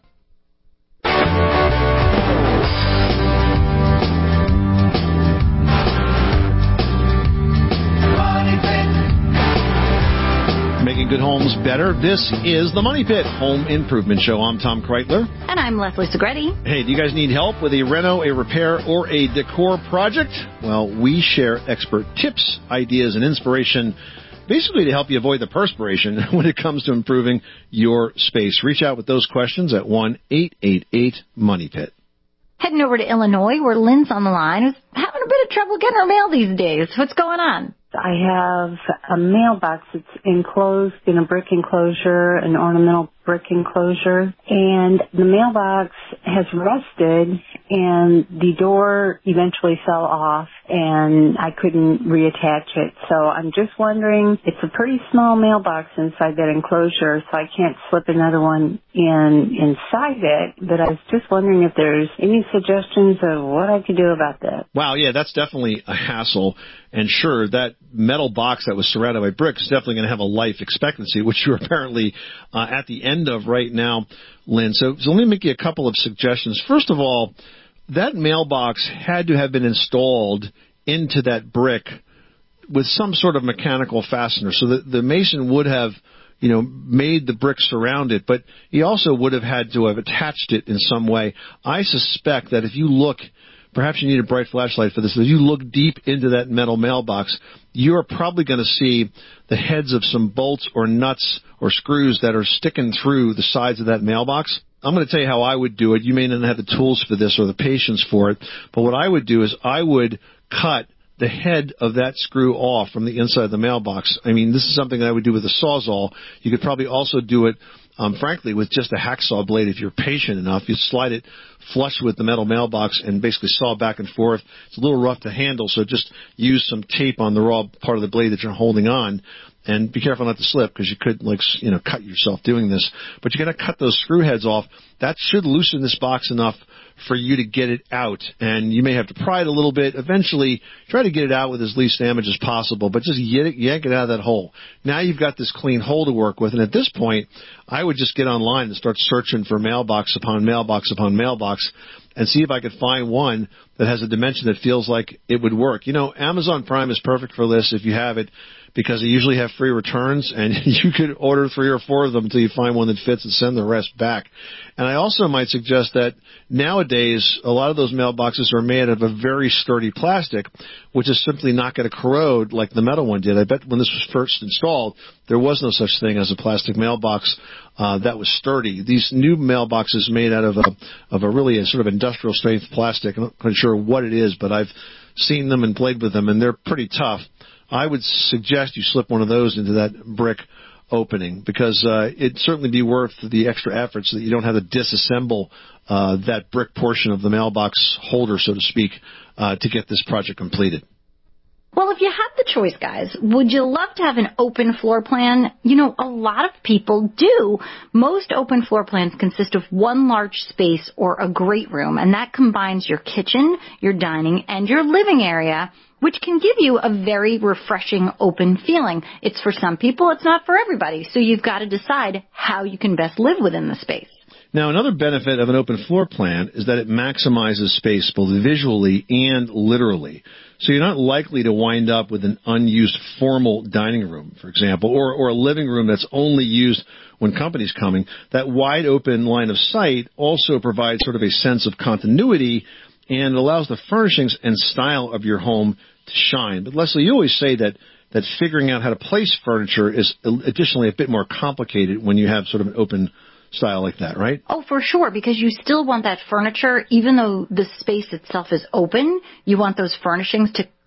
Making good homes better. This is the Money Pit Home Improvement Show. I'm Tom Kreitler. And I'm Leslie Segretti. Hey, do you guys need help with a reno, a repair, or a decor project? Well, we share expert tips, ideas, and inspiration basically to help you avoid the perspiration when it comes to improving your space. Reach out with those questions at one eight eight eight money pit. Heading over to Illinois, where Lynn's on the line, who's having a bit of trouble getting her mail these days. What's going on? I have a mailbox that's enclosed in a brick enclosure, an ornamental brick enclosure, and the mailbox has rusted, and the door eventually fell off, and I couldn't reattach it. So I'm just wondering, it's a pretty small mailbox inside that enclosure, so I can't slip another one in inside it, but I was just wondering if there's any suggestions of what I could do about that. Wow, yeah, that's definitely a hassle. And sure, that metal box that was surrounded by bricks is definitely going to have a life expectancy, which you're apparently uh, at the end of right now, Lynn. So, so let me make you a couple of suggestions. First of all, that mailbox had to have been installed into that brick with some sort of mechanical fastener. So the, the mason would have, you know, made the brick surround it, but he also would have had to have attached it in some way. I suspect that if you look, perhaps you need a bright flashlight for this, if you look deep into that metal mailbox, you're probably going to see the heads of some bolts or nuts or screws that are sticking through the sides of that mailbox. I'm going to tell you how I would do it. You may not have the tools for this or the patience for it, but what I would do is I would cut the head of that screw off from the inside of the mailbox. I mean, this is something that I would do with a Sawzall. You could probably also do it, um, frankly, with just a hacksaw blade if you're patient enough. You slide it flush with the metal mailbox and basically saw back and forth. It's a little rough to handle, so just use some tape on the raw part of the blade that you're holding on. And be careful not to slip because you could, like, you know, cut yourself doing this. But you got to cut those screw heads off. That should loosen this box enough for you to get it out. And you may have to pry it a little bit. Eventually, try to get it out with as least damage as possible, but just yank it, yank it out of that hole. Now you've got this clean hole to work with. And at this point, I would just get online and start searching for mailbox upon mailbox upon mailbox and see if I could find one that has a dimension that feels like it would work. You know, Amazon Prime is perfect for this if you have it, because they usually have free returns, and you could order three or four of them until you find one that fits and send the rest back. And I also might suggest that nowadays a lot of those mailboxes are made out of a very sturdy plastic, which is simply not going to corrode like the metal one did. I bet when this was first installed, there was no such thing as a plastic mailbox uh, that was sturdy. These new mailboxes made out of a, of a really a sort of industrial strength plastic. I'm not quite sure what it is, but I've seen them and played with them, and they're pretty tough. I would suggest you slip one of those into that brick opening because uh, it'd certainly be worth the extra effort so that you don't have to disassemble uh, that brick portion of the mailbox holder, so to speak, uh, to get this project completed. Well, if you had the choice, guys, would you love to have an open floor plan? You know, a lot of people do. Most open floor plans consist of one large space or a great room, and that combines your kitchen, your dining, and your living area, which can give you a very refreshing open feeling. It's for some people, it's not for everybody, so you've got to decide how you can best live within the space. Now, another benefit of an open floor plan is that it maximizes space both visually and literally. So you're not likely to wind up with an unused formal dining room, for example, or, or a living room that's only used when company's coming. That wide open line of sight also provides sort of a sense of continuity and allows the furnishings and style of your home to shine. But Leslie, you always say that that figuring out how to place furniture is additionally a bit more complicated when you have sort of an open style like that, right? Oh, for sure, because you still want that furniture, even though the space itself is open, you want those furnishings to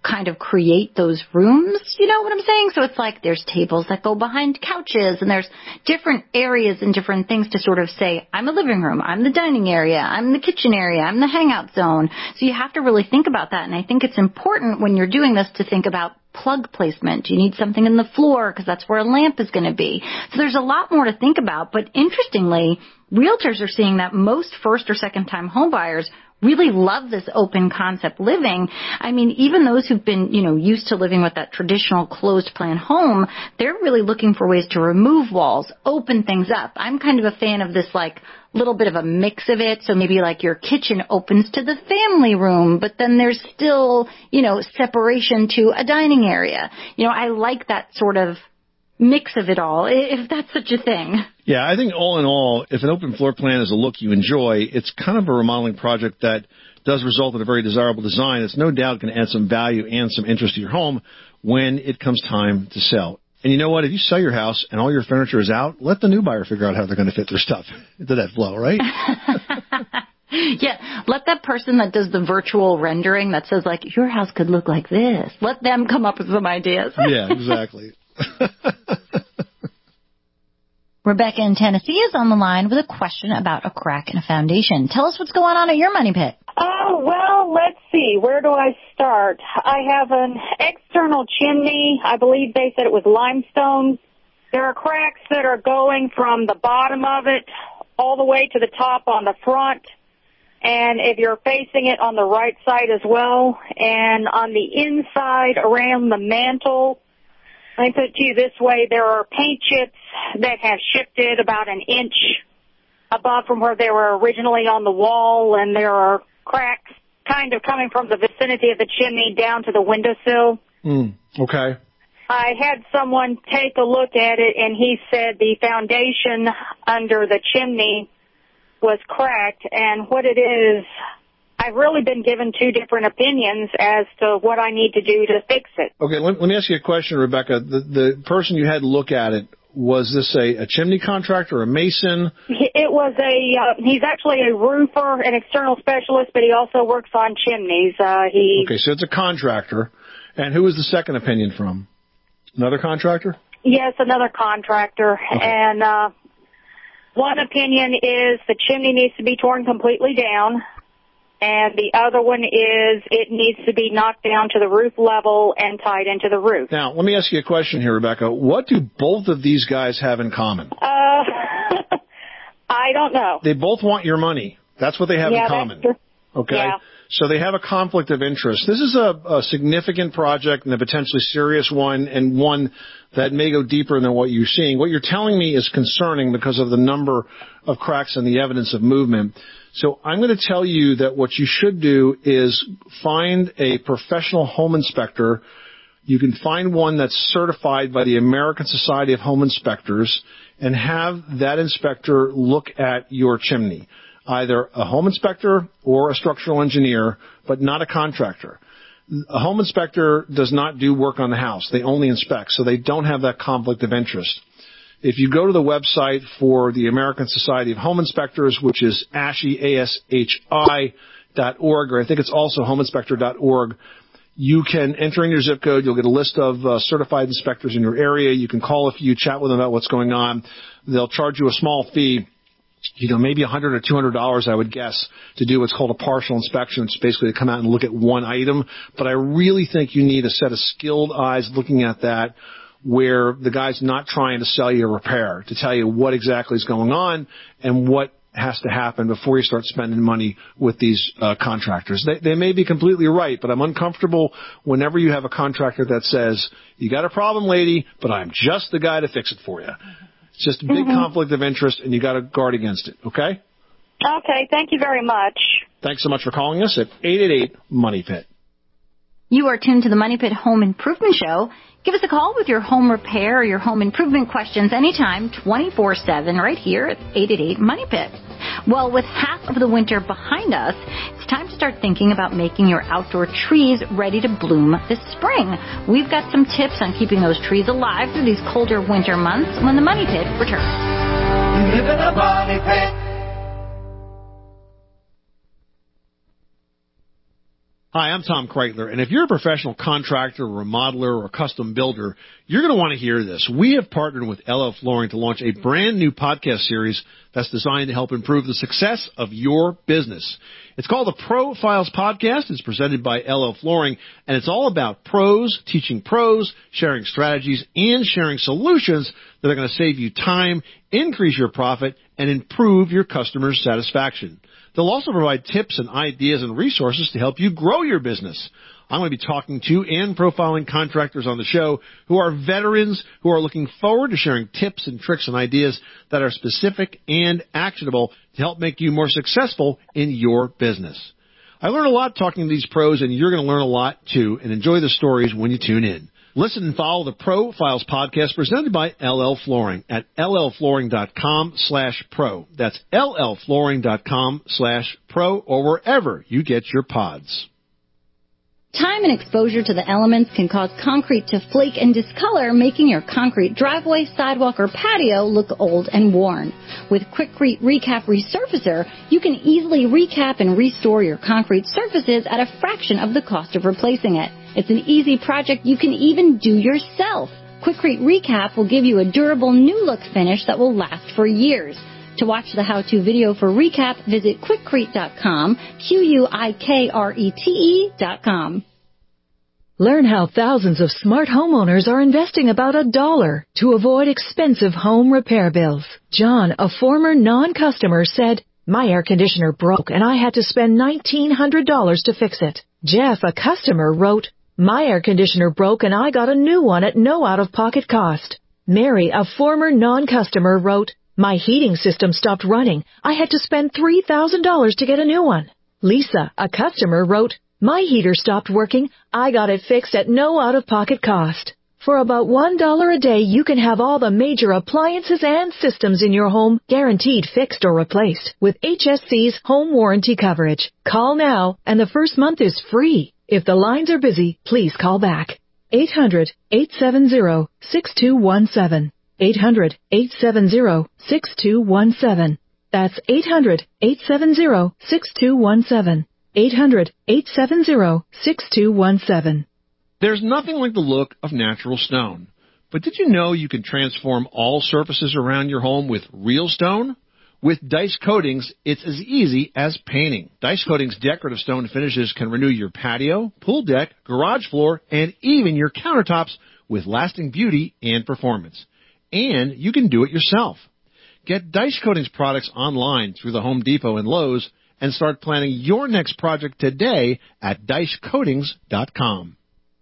kind of create those rooms, you know what I'm saying? So it's like there's tables that go behind couches, and there's different areas and different things to sort of say, I'm a living room, I'm the dining area, I'm the kitchen area, I'm the hangout zone. So you have to really think about that, and I think it's important when you're doing this to think about plug placement. Do you need something in the floor because that's where a lamp is going to be? So there's a lot more to think about, but interestingly, realtors are seeing that most first or second time home buyers really love this open concept living. I mean, even those who've been, you know, used to living with that traditional closed plan home, they're really looking for ways to remove walls, open things up. I'm kind of a fan of this, like, little bit of a mix of it. So maybe like your kitchen opens to the family room, but then there's still, you know, separation to a dining area. You know, I like that sort of mix of it all, if that's such a thing. Yeah, I think all in all, if an open floor plan is a look you enjoy, it's kind of a remodeling project that does result in a very desirable design. It's no doubt going to add some value and some interest to your home when it comes time to sell. And you know what? If you sell your house and all your furniture is out, let the new buyer figure out how they're going to fit their stuff into that flow, right? Yeah, let that person that does the virtual rendering that says, like, your house could look like this, let them come up with some ideas. Yeah, exactly. Rebecca in Tennessee is on the line with a question about a crack in a foundation. Tell us what's going on at your money pit. Oh, well, let's see. Where do I start? I have an external chimney. I believe they said it was limestone. There are cracks that are going from the bottom of it all the way to the top on the front. And if you're facing it on the right side as well, and on the inside around the mantle, let me put it to you this way, there are paint chips that have shifted about an inch above from where they were originally on the wall, and there are cracks kind of coming from the vicinity of the chimney down to the windowsill. Mm, okay. I had someone take a look at it, and he said the foundation under the chimney was cracked, and what it is, I've really been given two different opinions as to what I need to do to fix it. Okay, let, let me ask you a question, Rebecca. The, the person you had look at it, was this a, a chimney contractor, a mason? It was a, uh, he's actually a roofer, an external specialist, but he also works on chimneys. Uh, he. Okay, so it's a contractor. And who was the second opinion from? Another contractor? Yes, another contractor. Okay. And uh, one opinion is the chimney needs to be torn completely down. And the other one is it needs to be knocked down to the roof level and tied into the roof. Now, let me ask you a question here, Rebecca. What do both of these guys have in common? Uh, I don't know. They both want your money. That's what they have yeah, in common. That's true. Okay? Yeah. So they have a conflict of interest. This is a, a significant project and a potentially serious one, and one that may go deeper than what you're seeing. What you're telling me is concerning because of the number of cracks and the evidence of movement. So I'm going to tell you that what you should do is find a professional home inspector. You can find one that's certified by the American Society of Home Inspectors and have that inspector look at your chimney. Either a home inspector or a structural engineer, but not a contractor. A home inspector does not do work on the house. They only inspect, so they don't have that conflict of interest. If you go to the website for the American Society of Home Inspectors, which is A S H I, A S H I dot org, or I think it's also home inspector dot org, you can enter in your zip code. You'll get a list of uh, certified inspectors in your area. You can call a few, chat with them about what's going on. They'll charge you a small fee. You know, maybe one hundred dollars or two hundred dollars, I would guess, to do what's called a partial inspection. It's basically to come out and look at one item. But I really think you need a set of skilled eyes looking at that, where the guy's not trying to sell you a repair, to tell you what exactly is going on and what has to happen before you start spending money with these uh, contractors. They, they may be completely right, but I'm uncomfortable whenever you have a contractor that says, you got a problem, lady, but I'm just the guy to fix it for you. It's just a big mm-hmm. conflict of interest, and you got to guard against it, okay? Okay, thank you very much. Thanks so much for calling us at eight eight eight, MONEY PIT. You are tuned to the Money Pit Home Improvement Show. Give us a call with your home repair or your home improvement questions anytime, twenty-four seven, right here at eight eight eight, MONEY PIT. Well, with half of the winter behind us, it's time to start thinking about making your outdoor trees ready to bloom this spring. We've got some tips on keeping those trees alive through these colder winter months when the Money Pit returns. Live in a Money Pit. Hi, I'm Tom Kreitler, and if you're a professional contractor, remodeler, or custom builder, you're going to want to hear this. We have partnered with L L Flooring to launch a brand new podcast series that's designed to help improve the success of your business. It's called the Profiles Podcast. It's presented by L L Flooring, and it's all about pros, teaching pros, sharing strategies, and sharing solutions that are going to save you time, increase your profit, and improve your customers' satisfaction. They'll also provide tips and ideas and resources to help you grow your business. I'm going to be talking to and profiling contractors on the show who are veterans who are looking forward to sharing tips and tricks and ideas that are specific and actionable to help make you more successful in your business. I learned a lot talking to these pros, and you're going to learn a lot too, and enjoy the stories when you tune in. Listen and follow the Profiles Podcast presented by L L Flooring at llflooring.com slash pro. That's llflooring.com slash pro or wherever you get your pods. Time and exposure to the elements can cause concrete to flake and discolor, making your concrete driveway, sidewalk, or patio look old and worn. With Quikrete Recap Resurfacer, you can easily recap and restore your concrete surfaces at a fraction of the cost of replacing it. It's an easy project you can even do yourself. Quikrete Recap will give you a durable new look finish that will last for years. To watch the how-to video for Recap, visit quikrete dot com, Q U I K R E T E dot com. Learn how thousands of smart homeowners are investing about a dollar to avoid expensive home repair bills. John, a former non-customer, said, "My air conditioner broke and I had to spend nineteen hundred dollars to fix it." Jeff, a customer, wrote, "My air conditioner broke and I got a new one at no out-of-pocket cost." Mary, a former non-customer, wrote, "My heating system stopped running. I had to spend three thousand dollars to get a new one." Lisa, a customer, wrote, "My heater stopped working. I got it fixed at no out-of-pocket cost." For about one dollar a day, you can have all the major appliances and systems in your home guaranteed fixed or replaced with H S C's home warranty coverage. Call now, and the first month is free. If the lines are busy, please call back. eight hundred, eight seven zero, six two one seven. eight hundred, eight seven zero, six two one seven. That's eight hundred, eight seven zero, six two one seven. eight hundred, eight seven zero, six two one seven. There's nothing like the look of natural stone. But did you know you can transform all surfaces around your home with real stone? With Dice Coatings, it's as easy as painting. Dice Coatings' decorative stone finishes can renew your patio, pool deck, garage floor, and even your countertops with lasting beauty and performance. And you can do it yourself. Get Dice Coatings products online through the Home Depot and Lowe's and start planning your next project today at dice coatings dot com.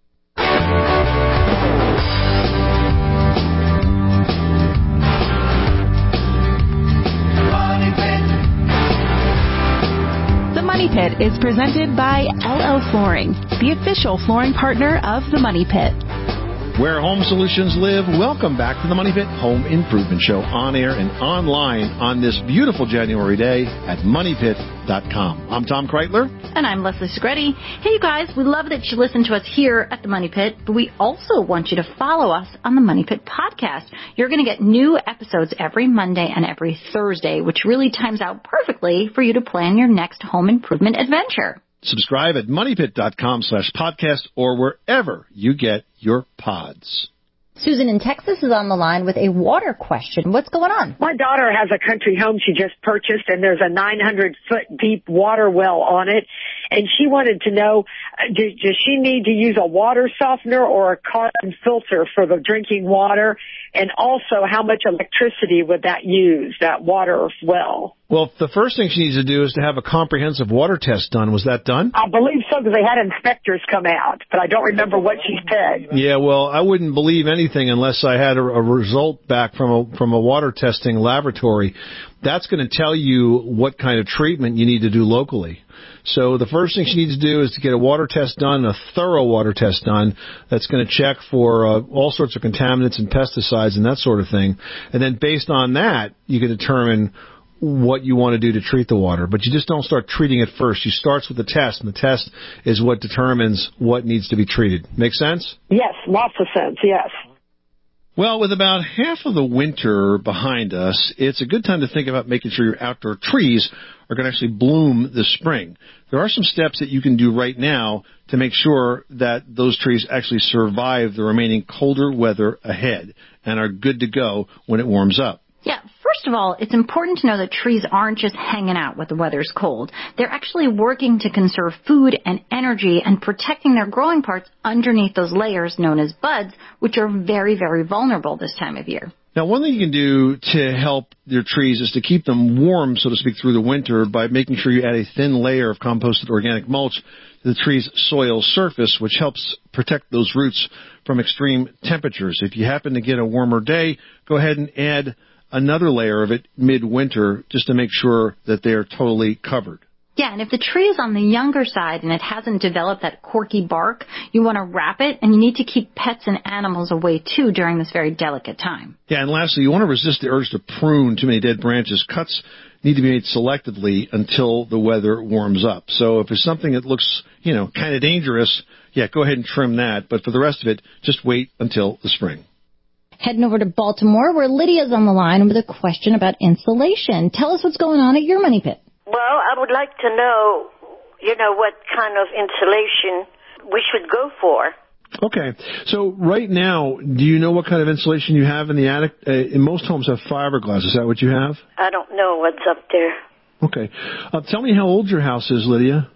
The Money Pit is presented by L L Flooring, the official flooring partner of the Money Pit. Where home solutions live, welcome back to the Money Pit Home Improvement Show, on air and online on this beautiful January day at money pit dot com. I'm Tom Kreitler. And I'm Leslie Segretti. Hey, you guys, we love that you listen to us here at the Money Pit, but we also want you to follow us on the Money Pit podcast. You're going to get new episodes every Monday and every Thursday, which really times out perfectly for you to plan your next home improvement adventure. Subscribe at money pit dot com slash podcast or wherever you get your pods. Susan in Texas is on the line with a water question. What's going on? My daughter has a country home she just purchased, and there's a nine hundred foot deep water well on it. And she wanted to know, do, does she need to use a water softener or a carbon filter for the drinking water? And also, how much electricity would that use, that water well? Well, the first thing she needs to do is to have a comprehensive water test done. Was that done? I believe so, because they had inspectors come out, but I don't remember what she said. Yeah, well, I wouldn't believe anything unless I had a, a result back from a, from a water testing laboratory. That's going to tell you what kind of treatment you need to do locally. So the first thing she needs to do is to get a water test done, a thorough water test done that's going to check for uh, all sorts of contaminants and pesticides and that sort of thing. And then based on that, you can determine what you want to do to treat the water. But you just don't start treating it first. You start with the test, and the test is what determines what needs to be treated. Make sense? Yes, lots of sense, yes. Well, with about half of the winter behind us, it's a good time to think about making sure your outdoor trees are going to actually bloom this spring. There are some steps that you can do right now to make sure that those trees actually survive the remaining colder weather ahead and are good to go when it warms up. Yeah, first of all, it's important to know that trees aren't just hanging out when the weather's cold. They're actually working to conserve food and energy and protecting their growing parts underneath those layers known as buds, which are very, very vulnerable this time of year. Now, one thing you can do to help your trees is to keep them warm, so to speak, through the winter by making sure you add a thin layer of composted organic mulch to the tree's soil surface, which helps protect those roots from extreme temperatures. If you happen to get a warmer day, go ahead and add another layer of it midwinter just to make sure that they're totally covered. Yeah, and if the tree is on the younger side and it hasn't developed that corky bark, you want to wrap it, and you need to keep pets and animals away, too, during this very delicate time. Yeah, and lastly, you want to resist the urge to prune too many dead branches. Cuts need to be made selectively until the weather warms up. So if it's something that looks, you know, kind of dangerous, yeah, go ahead and trim that. But for the rest of it, just wait until the spring. Heading over to Baltimore, where Lydia's on the line with a question about insulation. Tell us what's going on at your money pit. Well, I would like to know, you know, what kind of insulation we should go for. Okay. So right now, do you know what kind of insulation you have in the attic? Uh, in most homes have fiberglass. Is that what you have? I don't know what's up there. Okay. Uh, tell me how old your house is, Lydia.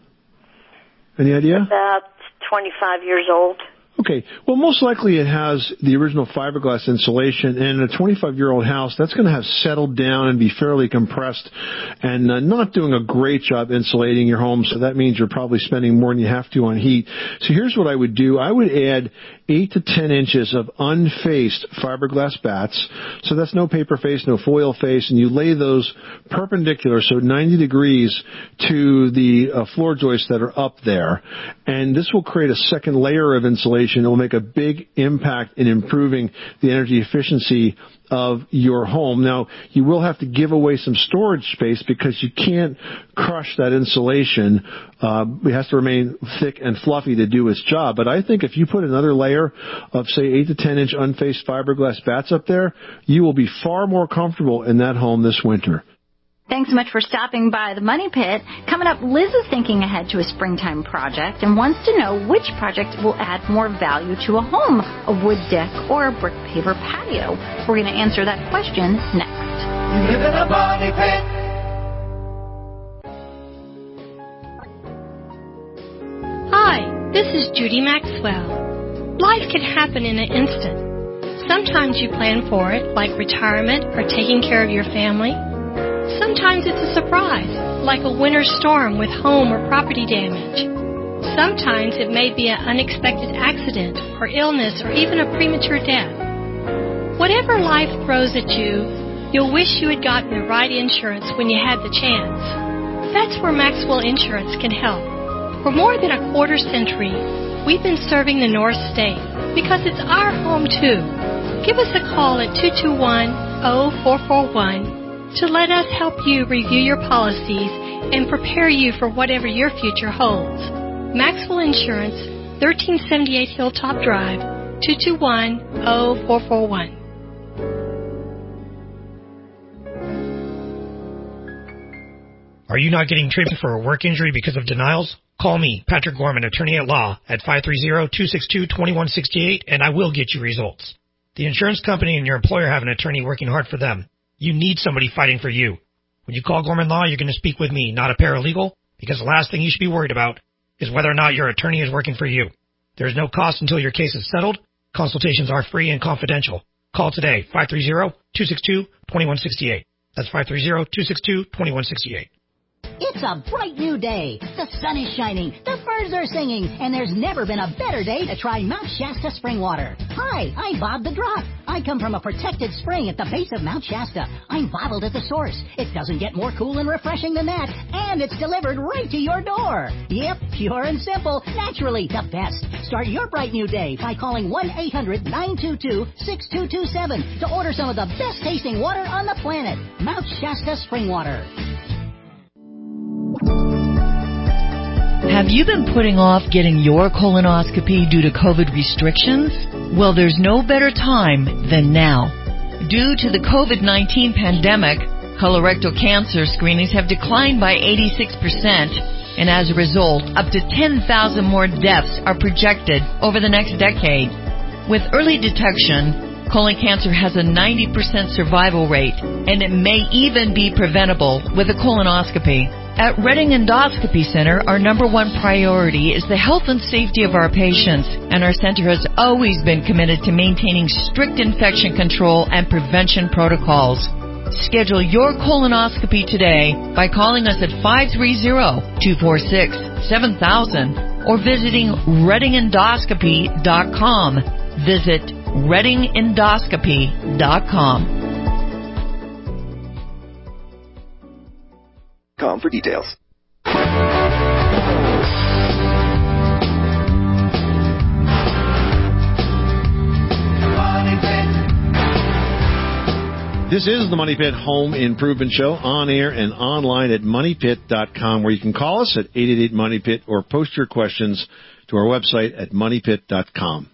Any idea? About twenty-five years old. Okay. Well, most likely it has the original fiberglass insulation, and in a twenty-five-year-old house, that's going to have settled down and be fairly compressed and uh, not doing a great job insulating your home, so that means you're probably spending more than you have to on heat. So here's what I would do. I would add eight to ten inches of unfaced fiberglass bats, so that's no paper face, no foil face, and you lay those perpendicular, so ninety degrees to the uh, floor joists that are up there, and this will create a second layer of insulation. It will make a big impact in improving the energy efficiency of your home. Now, you will have to give away some storage space because you can't crush that insulation. Uh, it has to remain thick and fluffy to do its job. But I think if you put another layer of, say, eight to ten inch unfaced fiberglass bats up there, you will be far more comfortable in that home this winter. Thanks so much for stopping by the Money Pit. Coming up, Liz is thinking ahead to a springtime project and wants to know which project will add more value to a home, a wood deck or a brick paver patio. We're going to answer that question next. You live in a Money Pit. Hi, this is Judy Maxwell. Life can happen in an instant. Sometimes you plan for it, like retirement or taking care of your family. Sometimes it's a surprise, like a winter storm with home or property damage. Sometimes it may be an unexpected accident or illness or even a premature death. Whatever life throws at you, you'll wish you had gotten the right insurance when you had the chance. That's where Maxwell Insurance can help. For more than a quarter century, we've been serving the North State because it's our home too. Give us a call at two two one, oh four four one to let us help you review your policies and prepare you for whatever your future holds. Maxwell Insurance, thirteen seventy-eight Hilltop Drive, two two one, oh four four one. Are you not getting treatment for a work injury because of denials? Call me, Patrick Gorman, attorney at law, at five three zero, two six two, two one six eight, and I will get you results. The insurance company and your employer have an attorney working hard for them. You need somebody fighting for you. When you call Gorman Law, you're going to speak with me, not a paralegal, because the last thing you should be worried about is whether or not your attorney is working for you. There is no cost until your case is settled. Consultations are free and confidential. Call today, five three zero, two six two, two one six eight. That's five three zero, two six two, two one six eight. It's a bright new day. The sun is shining, the birds are singing, and there's never been a better day to try Mount Shasta spring water. Hi, I'm Bob the Drop. I come from a protected spring at the base of Mount Shasta. I'm bottled at the source. It doesn't get more cool and refreshing than that, and it's delivered right to your door. Yep, pure and simple, naturally the best. Start your bright new day by calling one eight hundred, nine two two, six two two seven to order some of the best tasting water on the planet. Mount Shasta spring water. Have you been putting off getting your colonoscopy due to COVID restrictions? Well, there's no better time than now. Due to the COVID nineteen pandemic, colorectal cancer screenings have declined by eighty-six percent, and as a result, up to ten thousand more deaths are projected over the next decade. With early detection, colon cancer has a ninety percent survival rate, and it may even be preventable with a colonoscopy. At Redding Endoscopy Center, our number one priority is the health and safety of our patients, and our center has always been committed to maintaining strict infection control and prevention protocols. Schedule your colonoscopy today by calling us at five three zero, two four six, seven thousand or visiting redding endoscopy dot com. Visit redding endoscopy dot com. For details. This is the Money Pit Home Improvement Show, on air and online at money pit dot com, where you can call us at eight eight eight money pit or post your questions to our website at money pit dot com.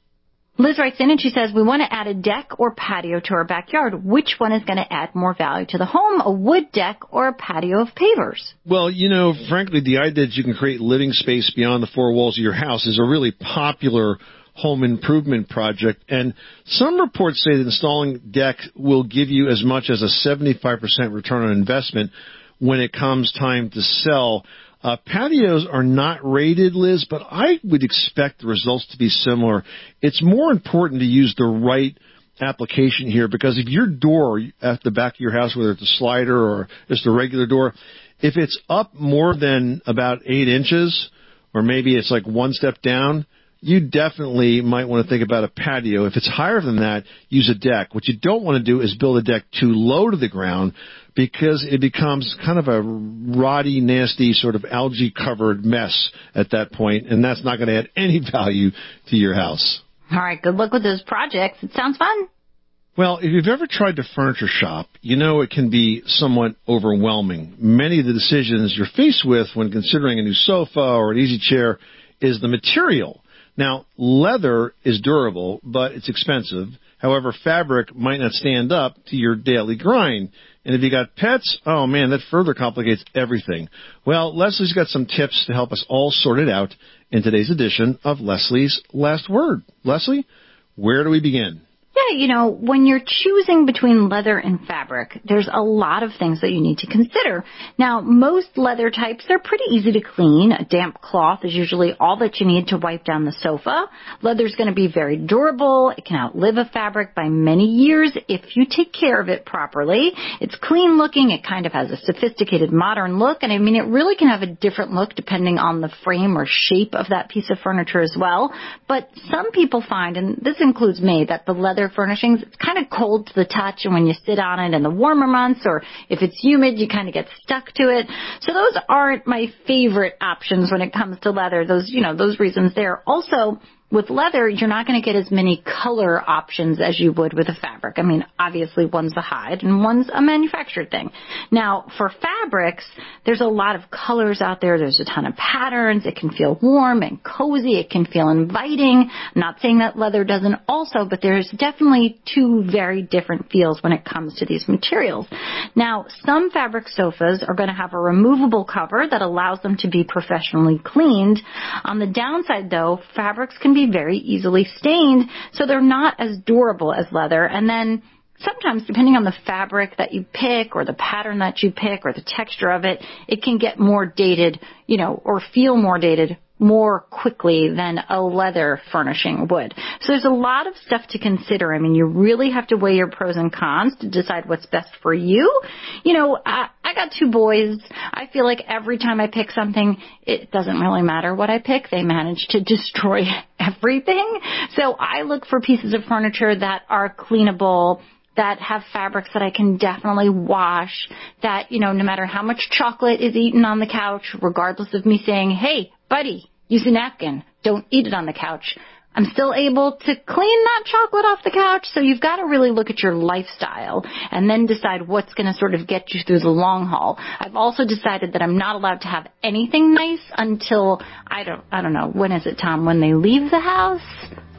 Liz writes in and she says, we want to add a deck or patio to our backyard. Which one is going to add more value to the home, a wood deck or a patio of pavers? Well, you know, frankly, the idea that you can create living space beyond the four walls of your house is a really popular home improvement project. And some reports say that installing deck will give you as much as a seventy-five percent return on investment when it comes time to sell. Uh, patios are not rated, Liz, but I would expect the results to be similar. It's more important to use the right application here, because if your door at the back of your house, whether it's a slider or just a regular door, if it's up more than about eight inches, or maybe it's like one step down, you definitely might want to think about a patio. If it's higher than that, use a deck. What you don't want to do is build a deck too low to the ground, because it becomes kind of a rotty, nasty, sort of algae-covered mess at that point, and that's not going to add any value to your house. All right, good luck with those projects. It sounds fun. Well, if you've ever tried to furniture shop, you know it can be somewhat overwhelming. Many of the decisions you're faced with when considering a new sofa or an easy chair is the material. Now, leather is durable, but it's expensive. However, fabric might not stand up to your daily grind. And if you got pets, oh man, that further complicates everything. Well, Leslie's got some tips to help us all sort it out in today's edition of Leslie's Last Word. Leslie, where do we begin? Yeah, you know, when you're choosing between leather and fabric, there's a lot of things that you need to consider. Now, most leather types are pretty easy to clean. A damp cloth is usually all that you need to wipe down the sofa. Leather's going to be very durable. It can outlive a fabric by many years if you take care of it properly. It's clean looking. It kind of has a sophisticated modern look. And I mean, it really can have a different look depending on the frame or shape of that piece of furniture as well. But some people find, and this includes me, that the leather furnishings, it's kind of cold to the touch, and when you sit on it in the warmer months, or if it's humid, you kind of get stuck to it. So those aren't my favorite options when it comes to leather. Those, you know, those reasons there. Also, with leather, you're not going to get as many color options as you would with a fabric. I mean, obviously one's a hide and one's a manufactured thing. Now, for fabrics, there's a lot of colors out there. There's a ton of patterns. It can feel warm and cozy. It can feel inviting. I'm not saying that leather doesn't also, but there's definitely two very different feels when it comes to these materials. Now, some fabric sofas are going to have a removable cover that allows them to be professionally cleaned. On the downside, though, fabrics can be very easily stained, so they're not as durable as leather. And then sometimes, depending on the fabric that you pick or the pattern that you pick or the texture of it, it can get more dated, you know, or feel more dated more quickly than a leather furnishing would. So there's a lot of stuff to consider. I mean, you really have to weigh your pros and cons to decide what's best for you. You know, I, I got two boys. I feel like every time I pick something, it doesn't really matter what I pick. They manage to destroy everything. So I look for pieces of furniture that are cleanable, that have fabrics that I can definitely wash, that, you know, no matter how much chocolate is eaten on the couch, regardless of me saying, hey, buddy, use a napkin, don't eat it on the couch, I'm still able to clean that chocolate off the couch. So you've got to really look at your lifestyle and then decide what's going to sort of get you through the long haul. I've also decided that I'm not allowed to have anything nice until, I don't, I don't know, when is it, Tom, when they leave the house?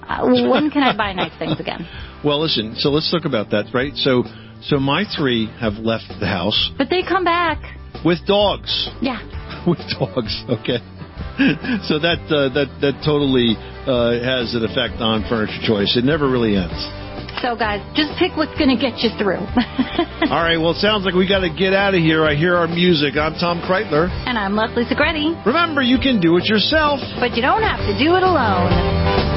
Uh, when can I buy nice things again? Well, listen, so let's talk about that, right? So so my three have left the house. But they come back. With dogs. Yeah. With dogs, okay. So that uh, that that totally uh, has an effect on furniture choice. It never really ends. So, guys, just pick what's going to get you through. All right, well, it sounds like we got to get out of here. I hear our music. I'm Tom Kreitler. And I'm Leslie Segretti. Remember, you can do it yourself. But you don't have to do it alone.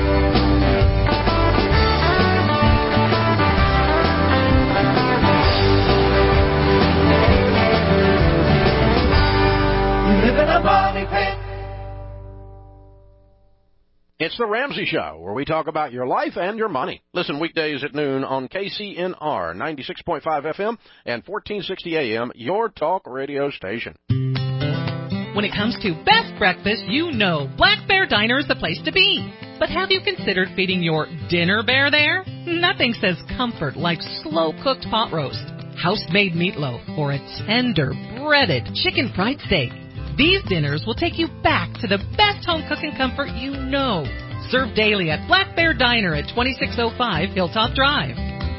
It's the Ramsey Show, where we talk about your life and your money. Listen weekdays at noon on K C N R ninety-six point five F M and fourteen sixty A M, your talk radio station. When it comes to best breakfast, you know Black Bear Diner is the place to be. But have you considered feeding your dinner bear there? Nothing says comfort like slow-cooked pot roast, house-made meatloaf, or a tender, breaded chicken fried steak. These dinners will take you back to the best home cooking comfort you know. Served daily at Black Bear Diner at twenty-six oh five Hilltop Drive.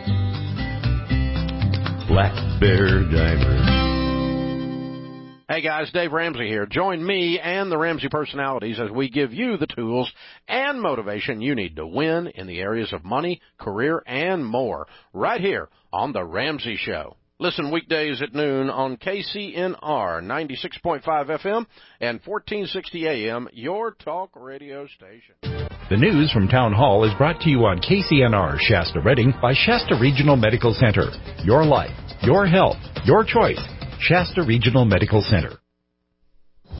Black Bear Diner. Hey guys, Dave Ramsey here. Join me and the Ramsey personalities as we give you the tools and motivation you need to win in the areas of money, career, and more, right here on The Ramsey Show. Listen weekdays at noon on K C N R ninety-six point five F M and fourteen sixty A M, your talk radio station. The news from Town Hall is brought to you on K C N R Shasta Redding by Shasta Regional Medical Center. Your life, your health, your choice. Shasta Regional Medical Center.